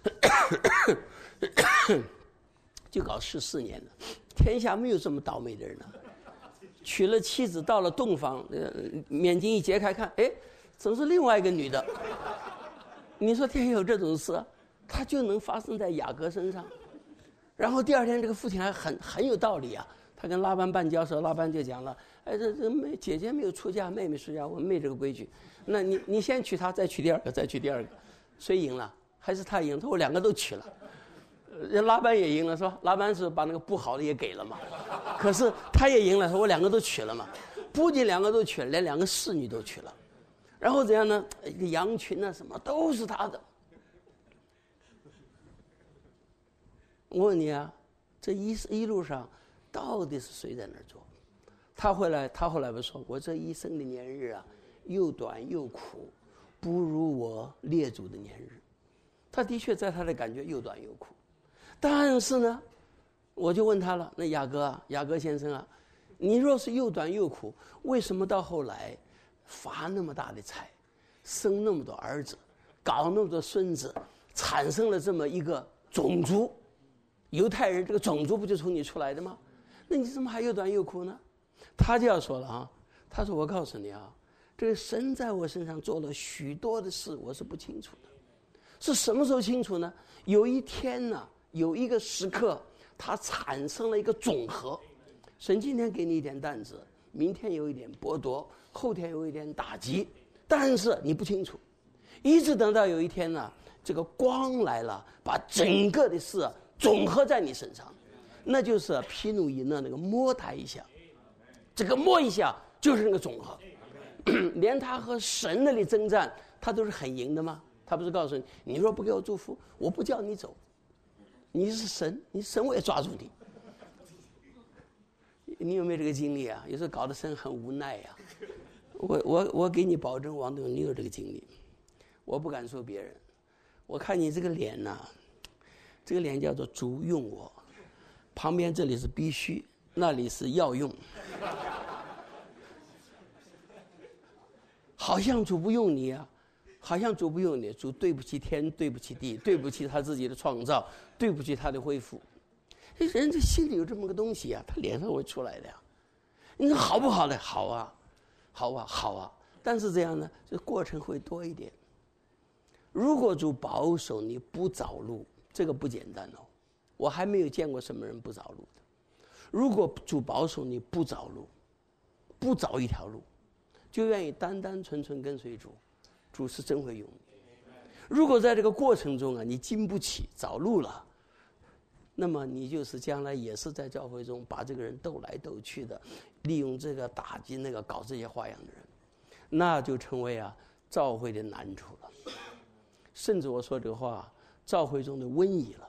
就搞14年了，天下没有这么倒霉的人了。娶了妻子到了洞房，眼睛一揭开看，哎，怎是另外一个女的？你说天有这种事，它就能发生在雅各身上。然后第2天这个父亲还很有道理啊， 他跟拉班办交时候，拉班就讲了，哎，这姐姐没有出嫁，妹妹出嫁，我们没这个规矩。那你先娶她，再娶第二个，再娶第二个，谁赢了？还是他赢？他说我两个都娶了。拉班也赢了，是吧？拉班是把那个不好的也给了嘛。可是他也赢了，说我两个都娶了嘛。不仅两个都娶了，连两个侍女都娶了。然后怎样呢？一个羊群啊，什么都是他的。我问你啊，这一路上到底是谁在那儿做？他后来不说，我这一生的年日啊，又短又苦，不如我列祖的年日。他的确在他的感觉又短又苦，但是呢，我就问他了，那雅各先生啊，你若是又短又苦，为什么到后来发那么大的财，生那么多儿子，搞那么多孙子，产生了这么一个种族？犹太人这个种族不就从你出来的吗？那你怎么还又短又苦呢？他就要说了啊，他说我告诉你啊，这个神在我身上做了许多的事，我是不清楚的。是什么时候清楚呢？有一天呢，有一个时刻，它产生了一个总和。神今天给你一点担子，明天有一点剥夺，后天有一点打击，但是你不清楚，一直等到有一天呢，这个光来了，把整个的事总合在你身上，那就是毗努伊勒那个摸他一下，这个摸一下就是那个总和。连他和神那里征战，他都是很赢的吗？他不是告诉你，你若不给我祝福，我不叫你走。你是神，你神我也抓住你。你有没有这个经历啊？有时候搞得神很无奈呀。我给你保证，王董，你有这个经历。我不敢说别人。我看你这个脸呐，这个脸叫做主用我，旁边这里是必须，那里是要用。好像主不用你啊。好像主不用你，主对不起天，对不起地，对不起他自己的创造，对不起他的恢复。人这心里有这么个东西啊，他脸上会出来的呀。你说好不好的？好啊，好啊，好啊。但是这样呢，这过程会多一点。如果主保守你不找路，这个不简单哦。我还没有见过什么人不找路的。如果主保守你不找路，不找一条路，就愿意单单纯纯跟随主。主是真会用你。如果在这个过程中啊，你经不起找路了，那么你就是将来也是在教会中把这个人斗来斗去的，利用这个打击那个搞这些花样的人，那就成为啊教会的难处了。甚至我说这个话，教会中的瘟疫了。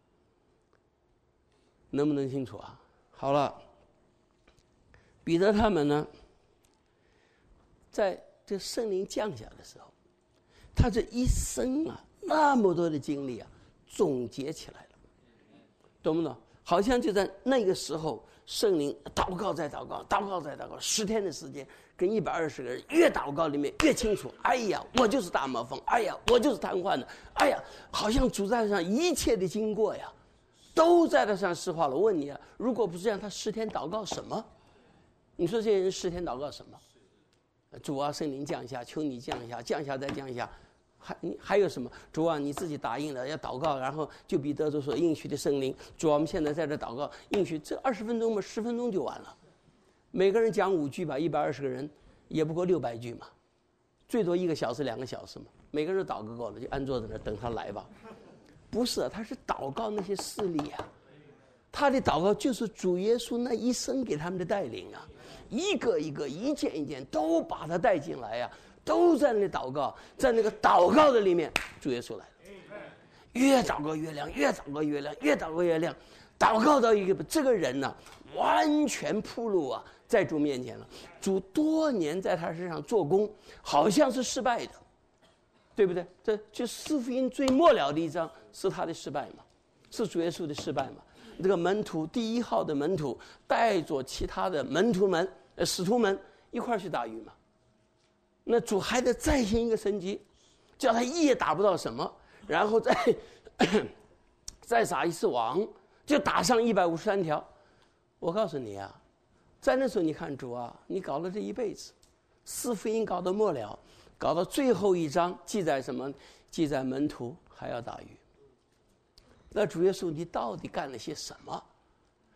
能不能清楚啊？好了，彼得他们呢，在这圣灵降下的时候，他这一生啊，那么多的经历啊，总结起来了，懂不懂？好像就在那个时候，圣灵祷告再祷告，祷告再祷告，10天的时间，跟120个人越祷告里面越清楚。哎呀，我就是大麻风，哎呀，我就是瘫痪的，哎呀，好像主在上一切的经过呀，都在他上实化了。我问你啊，如果不是这样，他10天祷告什么？你说这些人10天祷告什么？主啊，圣灵降下，求你降下，降下再降下，还有什么？主啊，你自己答应了要祷告，然后就彼得就说应许的圣灵。主啊，我们现在在这祷告，应许这20分钟嘛，10分钟就完了。每个人讲5句吧，120个人也不过600句嘛，最多1个小时2个小时嘛。每个人祷告够了，就安坐在那等他来吧。不是，他是祷告那些势力啊，他的祷告就是主耶稣那一生给他们的带领啊。一个一个一件一件都把他带进来呀，都在那里祷告，在那个祷告的里面，主耶稣来了，越祷告越亮，越祷告越亮，越祷告越亮，祷告到一个这个人呢，完全铺路啊，在主面前了。主多年在他身上做工，好像是失败的，对不对？这就四福音最末了的一章是他的失败嘛，是主耶稣的失败嘛。这个门徒第1号的门徒带着其他的门徒们、使徒们一块儿去打鱼嘛。那主还得再行一个神迹，叫他一夜打不到什么，然后再撒一次网，就打上153条。我告诉你啊，在那时候你看主啊，你搞了这一辈子，四福音搞到末了，搞到最后一章记载什么？记载门徒还要打鱼。那主耶稣，你到底干了些什么？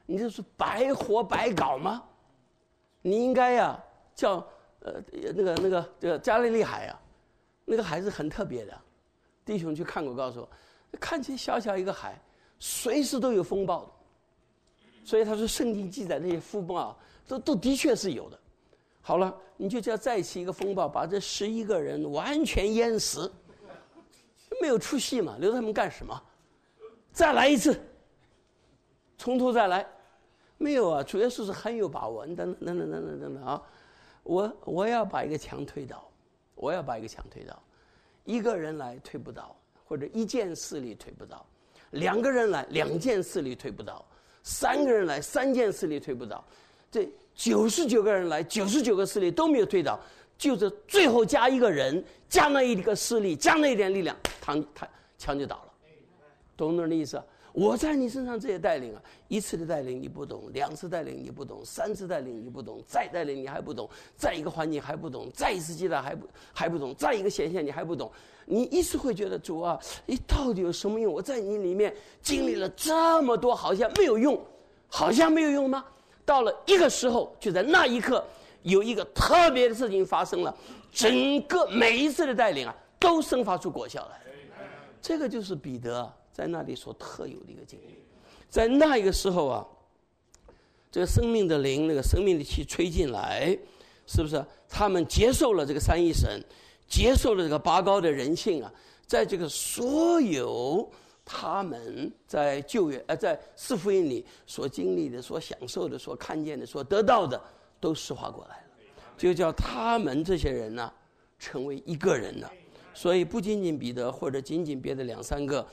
你这是白活白搞吗？你应该呀叫这个加利利海啊，那个海是很特别的。弟兄去看过，告诉我，看起小小一个海，随时都有风暴的。所以他说，圣经记载那些风暴都的确是有的。好了，你就叫再起一个风暴，把这11个人完全淹死，没有出息嘛，留他们干什么？再来一次，从头再来。没有啊，主耶稣是很有把握。等啊，我要把一个墙推倒，我要把一个墙推倒。一个人来推不倒，或者一件事力推不倒；2个人来2件事力推不倒；3个人来3件事力推不倒。这99个人来99个势力都没有推倒，就是最后加一个人，加那一个势力，加那一点力量，墙就倒了。懂那意思啊？我在你身上这些带领啊，1次的带领你不懂，2次带领你不懂，3次带领你不懂，再带领你还不懂，再一个环境还不懂，再一次接待还不懂，再一个显现你还不懂，你一直会觉得主啊，你到底有什么用？我在你里面经历了这么多，好像没有用，好像没有用吗？到了一个时候，就在那一刻，有一个特别的事情发生了，整个每一次的带领啊，都生发出果效来。这个就是彼得在那里所特有的一个经历。在那一个时候啊，这个生命的灵，那个生命的气吹进来，是不是？他们接受了这个三一神，接受了这个拔高的人性啊，在这个所有他们在在四福音里所经历的、所享受的、所看见的、所得到的，都实化过来了，就叫他们这些人呢，成为一个人了。所以不仅仅彼得，或者仅仅别的2、3个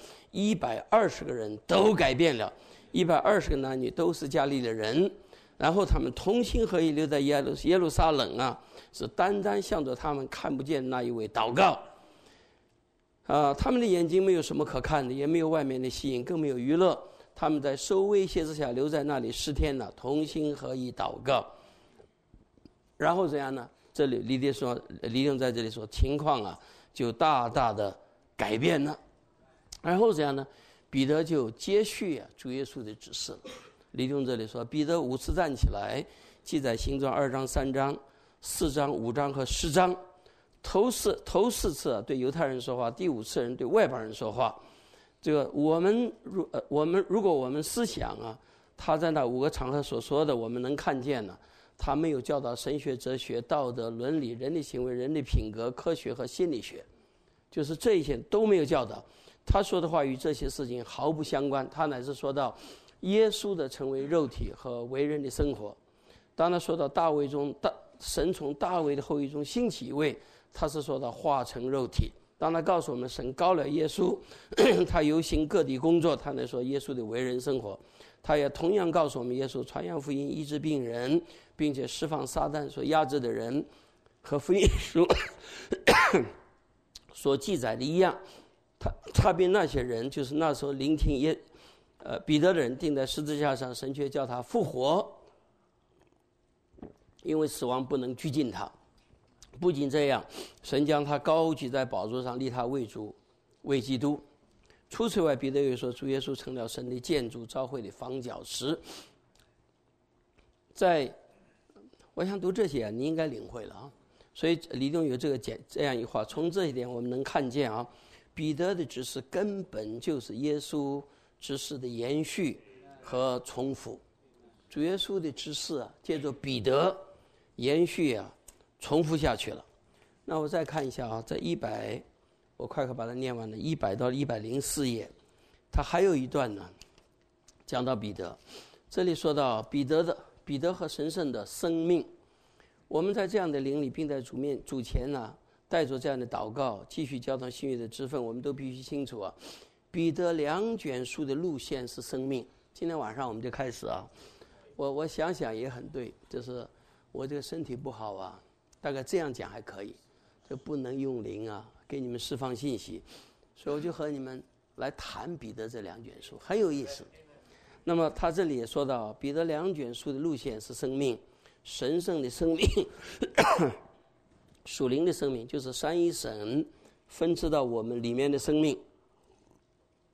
，120个人都改变了，120个男女都是加利利的人，然后他们同心合意留在耶路撒冷啊，是单单向着他们看不见那一位祷告。他们的眼睛没有什么可看的，也没有外面的吸引，更没有娱乐。他们在受威胁之下留在那里10天了，同心合意祷告。然后怎样呢？这里李弟在这里说，情况啊就大大的改变了。然后怎样呢？彼得就接续主耶稣的指示了。李弟这里说，彼得5次站起来，记载行传2章、3章、4章、5章和10章。头4次对犹太人说话，第5次人对外邦人说话。这个如果我们思想啊，他在那5个场合所说的，我们能看见呢，他没有教导神学、哲学、道德、伦理、人类行为、人类品格、科学和心理学，就是这一些都没有教导。他说的话与这些事情毫不相关。他乃是说到耶稣的成为肉体和为人的生活。当他说到神从大卫的后裔中兴起一位，他是说到化成肉体。当他告诉我们神膏了耶稣，他游行各地工作，他来说耶稣的为人生活。他也同样告诉我们耶稣传扬福音，医治病人，并且释放撒旦所压制的人，和福音书所记载的一样。他被那些人，就是那时候聆听彼得的人，钉在十字架上，神却叫他复活，因为死亡不能拘禁他。不仅这样，神将他高举在宝座上，立他为主，为基督。除此外，彼得又说，主耶稣成了神的建筑，教会的房角石。我想读这些你应该领会了啊。所以里头有这样一话，从这一点我们能看见啊，彼得的指示根本就是耶稣指示的延续和重复。主耶稣的指示啊，借着彼得延续啊，重复下去了。那我再看一下啊，在我快把它念完了，100到104页，它还有一段呢，讲到彼得。这里说到彼得和神圣的生命。我们在这样的灵里，并在主前呢，带着这样的祷告，继续交通新约的职分，我们都必须清楚啊。彼得2卷书的路线是生命。今天晚上我们就开始啊。我想想也很对，就是我这个身体不好啊，大概这样讲还可以，就不能用灵啊，给你们释放信息，所以我就和你们来谈彼得这2卷书，很有意思。那么他这里也说到，彼得2卷书的路线是生命，神圣的生命，属灵的生命，就是三一神分支到我们里面的生命。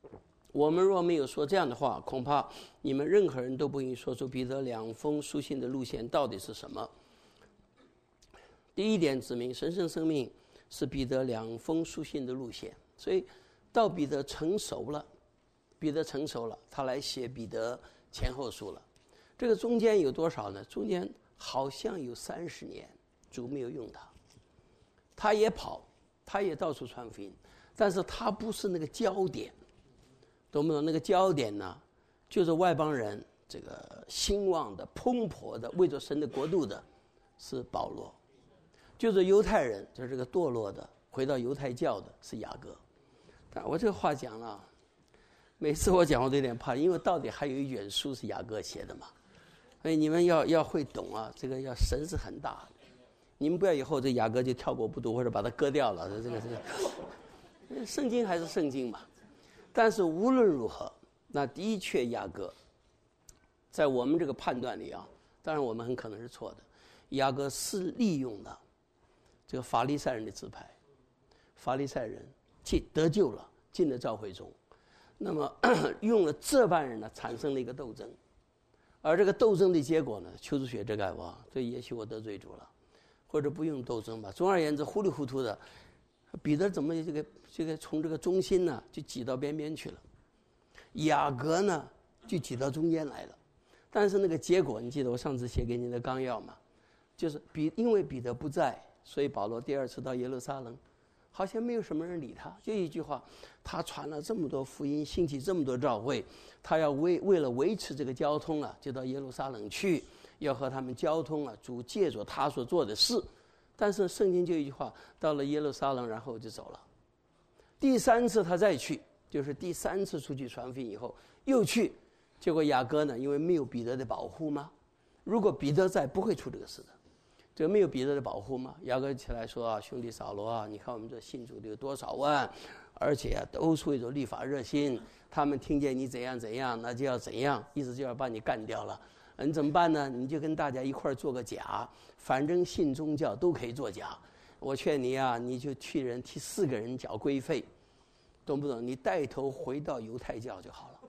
我们若没有说这样的话，恐怕你们任何人都不愿意说出彼得2封书信的路线到底是什么。第一点指明神圣生命是彼得2封书信的路线，所以到彼得成熟了，他来写彼得前后书了。这个中间有多少呢？中间好像有30年，主没有用他，他也跑，他也到处传福音，但是他不是那个焦点，懂不懂？那个焦点呢，就是外邦人这个兴旺的、蓬勃的、为着神的国度的，是保罗；就是犹太人，就是这个堕落的、回到犹太教的，是雅各。但我这个话讲了，每次我讲我都有点怕，因为到底还有一卷书是雅各写的嘛。所以你们要会懂啊，这个神是很大的。你们不要以后这雅各就跳过不读或者把它割掉了，这个圣经还是圣经嘛。但是无论如何，那的确雅各在我们这个判断里啊，当然我们很可能是错的。雅各是利用了这个法利赛人的支派，法利赛人得救了，进了教会中，那么用了这帮人呢，产生了一个斗争。而这个斗争的结果呢，求主血遮盖我，这也许我得罪主了，或者不用斗争吧。总而言之，糊里糊涂的，彼得怎么这个从这个中心呢就挤到边边去了，雅各呢就挤到中间来了。但是那个结果，你记得我上次写给你的纲要嘛，就是因为彼得不在，所以保罗第2次到耶路撒冷，好像没有什么人理他，就一句话，他传了这么多福音，兴起这么多教会，他要为了维持这个交通啊，就到耶路撒冷去，要和他们交通啊，主借着他所做的事。但是圣经就一句话，到了耶路撒冷，然后就走了。第3次他再去，就是第3次出去传福音以后又去，结果雅各呢，因为没有彼得的保护嘛，如果彼得在，不会出这个事的。这个没有彼得的保护嘛，雅各起来说啊，兄弟扫罗啊，你看我们这信主的有多少万，而且啊都是为着律法热心，他们听见你怎样怎样，那就要怎样，意思就要把你干掉了。你怎么办呢？你就跟大家一块做个假，反正信宗教都可以作假。我劝你啊，你就替4个人缴规费，懂不懂？你带头回到犹太教就好了。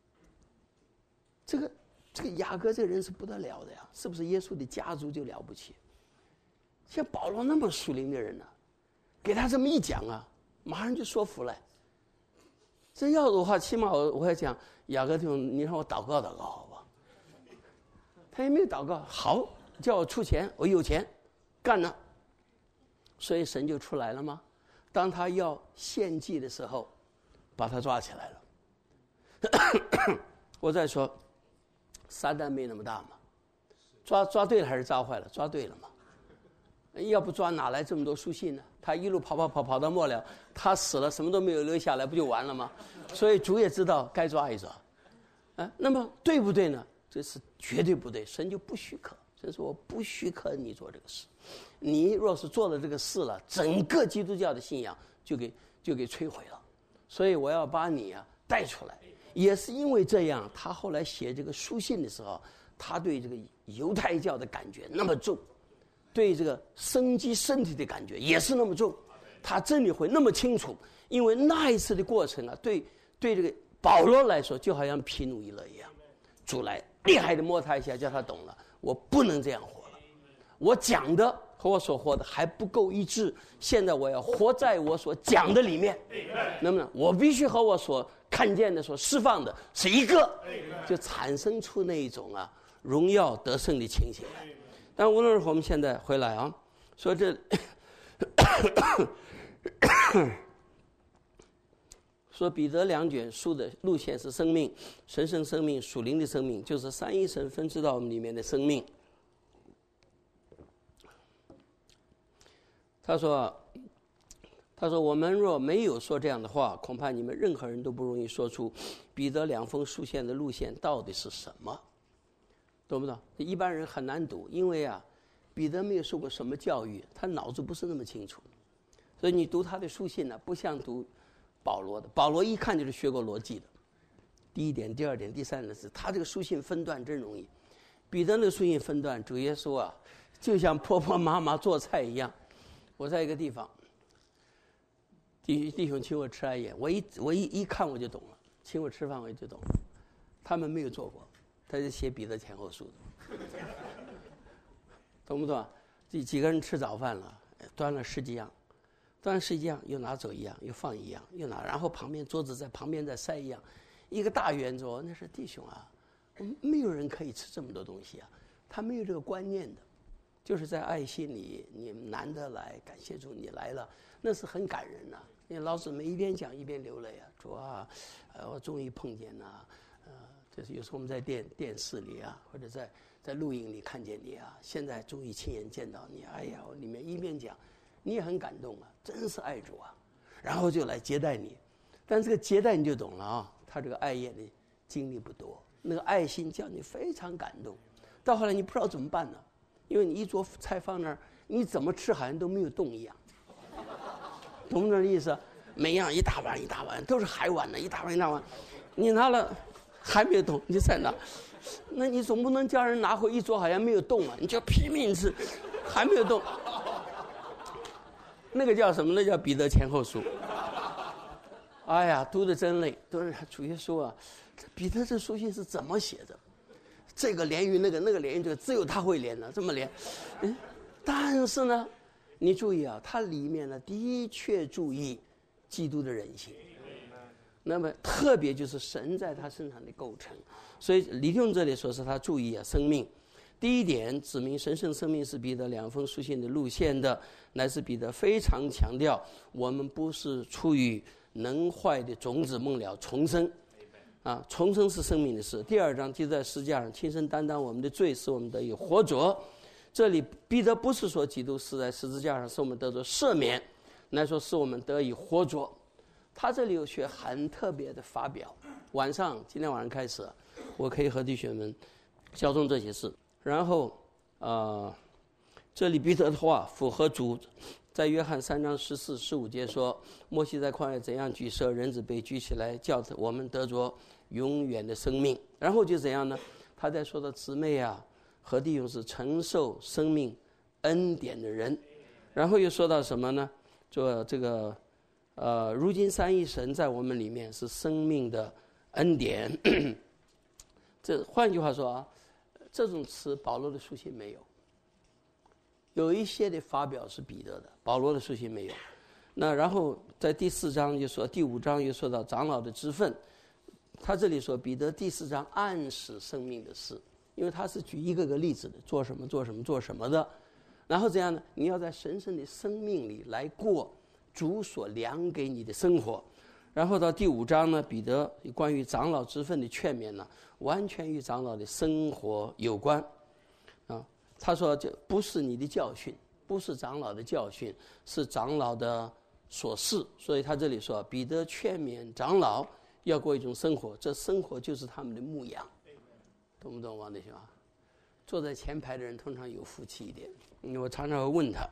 这个雅各这个人是不得了的呀，是不是？耶稣的家族就了不起。像保罗那么属灵的人呢，给他这么一讲啊，马上就说服了。真要的话，起码我还讲雅各弟兄，你让我祷告祷告好吧？他也没有祷告，好，叫我出钱，我有钱，干了。所以神就出来了吗？当他要献祭的时候，把他抓起来了。我再说，撒旦没那么大嘛，抓对了还是抓坏了？抓对了嘛。要不抓哪来这么多书信呢？他一路跑到末了，他死了什么都没有留下来，不就完了吗？所以主也知道该抓一抓，那么对不对呢？这是绝对不对，神就不许可，神说我不许可你做这个事，你若是做了这个事了，整个基督教的信仰就给摧毁了，所以我要把你啊带出来。也是因为这样，他后来写这个书信的时候，他对这个犹太教的感觉那么重。对这个生机身体的感觉也是那么重，他真理会那么清楚，因为那一次的过程啊，对这个保罗来说就好像皮努伊勒一样，主来厉害的摸他一下，叫他懂了，我不能这样活了，我讲的和我所活的还不够一致，现在我要活在我所讲的里面，能不能？我必须和我所看见的、所释放的是一个，就产生出那一种啊荣耀得胜的情形来。但无论如何，我们现在回来啊，说这说彼得2卷书的路线是生命、神圣生命、属灵的生命，就是三一神分支到我们里面的生命。他说我们若没有说这样的话，恐怕你们任何人都不容易说出彼得2封书信的路线到底是什么。懂不懂？一般人很难读，因为啊，彼得没有受过什么教育，他脑子不是那么清楚，所以你读他的书信呢，不像读保罗的。保罗一看就是学过逻辑的。第1点、第2点、第3点是他这个书信分段真容易。彼得那个书信分段，主耶稣啊，就像婆婆妈妈做菜一样。我在一个地方，弟兄请我吃爱宴，我一看我就懂了。 请我吃饭我就懂，他们没有做过，他就写彼得前后书的，懂不懂啊？几个人吃早饭了，端了10几样，端了10几样，又拿走一样，又放一样，又拿，然后桌子在旁边再塞一样，一个大圆桌，那是弟兄啊，没有人可以吃这么多东西啊，他没有这个观念的，就是在爱心里，你难得来，感谢主你来了，那是很感人呐。因为老姊妹一边讲一边流泪啊，主啊，我终于碰见了，就是有时候我们在电视里啊，或者在录影里看见你啊，现在终于亲眼见到你，哎呀，我里面一边讲，你也很感动啊，真是爱主啊，然后就来接待你，但这个接待你就懂了啊，他这个爱宴的经历不多，那个爱心叫你非常感动，到后来你不知道怎么办呢，因为你一桌菜放那儿，你怎么吃好像都没有动一样。懂不懂这意思？每样一大碗一大碗，都是海碗的，一大碗一大碗，你拿了还没有动，你再拿，那你总不能叫人拿回一桌好像没有动啊，你就拼命吃，还没有动。那个叫什么？那叫彼得前后书。哎呀，读得真累，读着主耶稣啊，这彼得这书信是怎么写的？这个连于那个，那个连于这个，只有他会连的，这么连。但是呢。你注意啊，它里面呢的确注意基督的人性，那么特别就是神在他身上的构成，所以李弟兄这里说是他注意啊生命。第一点指明神圣生命是彼得2封书信的路线的，乃是彼得非常强调我们不是出于能坏的种子梦了重生啊，重生是生命的事。第2章基督在十字架上亲身担当我们的罪，使我们得以活着。这里彼得不是说基督死在十字架上使我们得着赦免，乃说使我们得以活着。他这里有些很特别的发表，今天晚上开始我可以和弟兄们交通这些事。然后这里彼得的话符合主在约翰3章14、15节说，摩西在旷野怎样举蛇，人子被举起来，叫我们得着永远的生命。然后就怎样呢？他在说的姊妹啊和弟兄是承受生命恩典的人。然后又说到什么呢？说这个如今三一神在我们里面是生命的恩典。这换句话说啊，这种词保罗的书信没有，有一些的发表是彼得的，保罗的书信没有。那然后在第4章就说，第5章又说到长老的职分。他这里说彼得第4章暗示生命的事，因为他是举一个个例子的，做什么做什么做什么的。然后这样呢，你要在神圣的生命里来过主所量给你的生活。然后到第5章呢，彼得关于长老职分的劝勉呢，完全与长老的生活有关啊。他说这不是你的教训，不是长老的教训，是长老的所事。所以他这里说彼得劝勉长老要过一种生活，这生活就是他们的牧养。懂不懂王弟兄啊？坐在前排的人通常有福气一点。我常常会问他，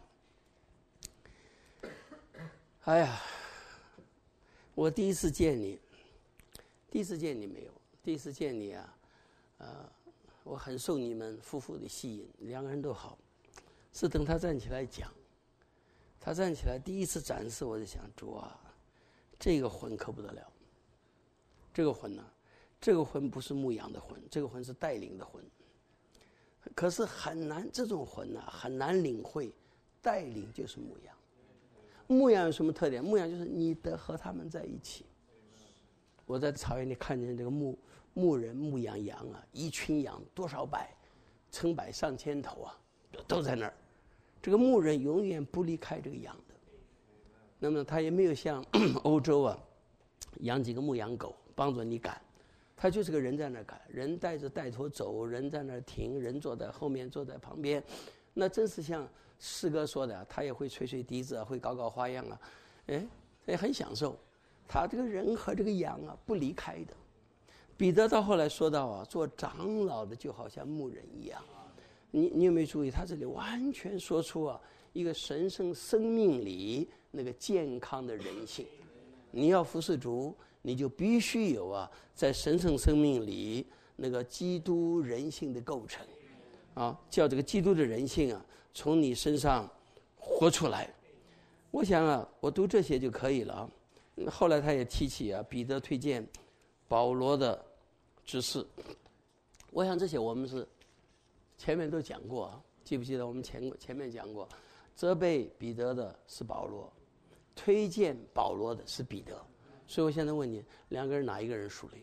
哎呀，我第一次见你没有？第一次见你啊，我很受你们夫妇的吸引，两个人都好。是等他站起来讲，他站起来第一次展示，我就想，主啊，这个魂可不得了。这个魂呢，这个魂不是牧养的魂，这个魂是带领的魂。可是很难，这种魂呢很难领会，带领就是牧养。牧养有什么特点？牧养就是你得和他们在一起。我在草原里看见这个牧人牧养羊啊，一群羊多少百、成百上千头啊，都在那儿。这个牧人永远不离开这个羊的。那么他也没有像欧洲啊，养几个牧羊狗帮助你赶。他就是个人在那儿赶，人带着带头走，人在那儿停，人坐在后面，坐在旁边，那真是像诗歌说的，他也会吹吹笛子啊，会搞搞花样啊，也很享受。他这个人和这个羊啊不离开的。彼得到后来说到啊，做长老的就好像牧人一样。你有没有注意，他这里完全说出啊一个神圣生命里那个健康的人性。你要服侍主，你就必须有啊，在神圣生命里那个基督人性的构成，啊，叫这个基督的人性啊，从你身上活出来。我想啊，我读这些就可以了啊。后来他也提起啊，彼得推荐保罗的指示。我想这些我们是前面都讲过啊，记不记得我们前面讲过，责备彼得的是保罗，推荐保罗的是彼得。所以我现在问你，两个人哪一个人属灵？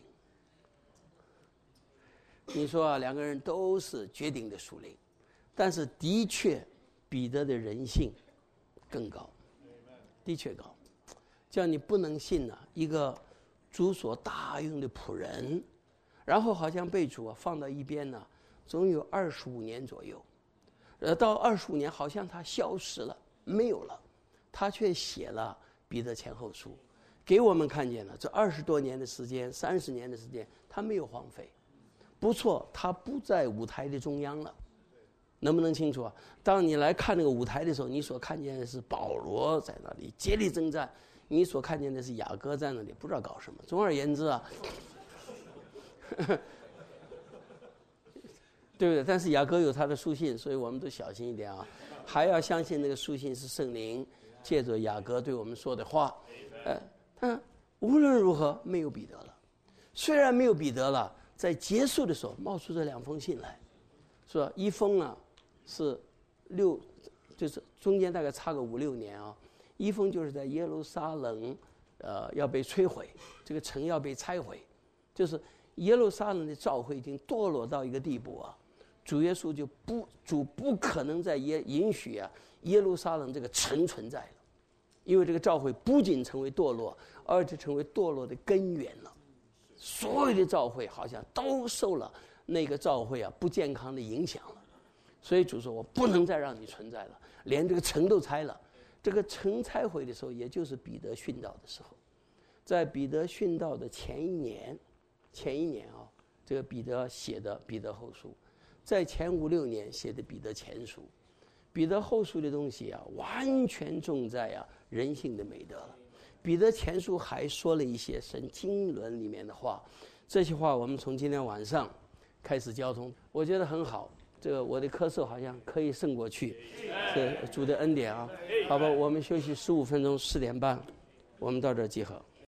你说啊，两个人都是绝顶的属灵，但是的确彼得的人性更高，的确高。叫你不能信啊，一个主所大用的仆人，然后好像被主放到一边呢，总有25年左右，到25年好像他消失了，没有了，他却写了彼得前后书，给我们看见了这20多年的时间，30年的时间，他没有荒废。不错，他不在舞台的中央了，能不能清楚啊？当你来看那个舞台的时候，你所看见的是保罗在那里竭力征战，你所看见的是雅各在那里不知道搞什么。总而言之啊，对不对？但是雅各有他的书信，所以我们都小心一点啊，还要相信那个书信是圣灵借着雅各对我们说的话。但无论如何没有彼得了，虽然没有彼得了，在结束的时候冒出这2封信来，是吧？一封啊是就是中间大概差个5、6年啊。一封就是在耶路撒冷，要被摧毁，这个城要被拆毁，就是耶路撒冷的教会已经堕落到一个地步啊，主耶稣主不可能再允许啊耶路撒冷这个城存在了，因为这个教会不仅成为堕落，而且成为堕落的根源了。所有的教会好像都受了那个教会啊不健康的影响了，所以主说我不能再让你存在了，连这个城都拆了。这个城拆毁的时候，也就是彼得殉道的时候，在彼得殉道的前一年啊，这个彼得写的彼得后书，在前5、6年写的彼得前书。彼得后书的东西啊，完全重在啊人性的美德了。彼得前书还说了一些神经纶里面的话，这些话我们从今天晚上开始交通，我觉得很好。这个我的咳嗽好像可以胜过去，是主的恩典啊。好吧，我们休息15分钟，4点半，我们到这儿集合。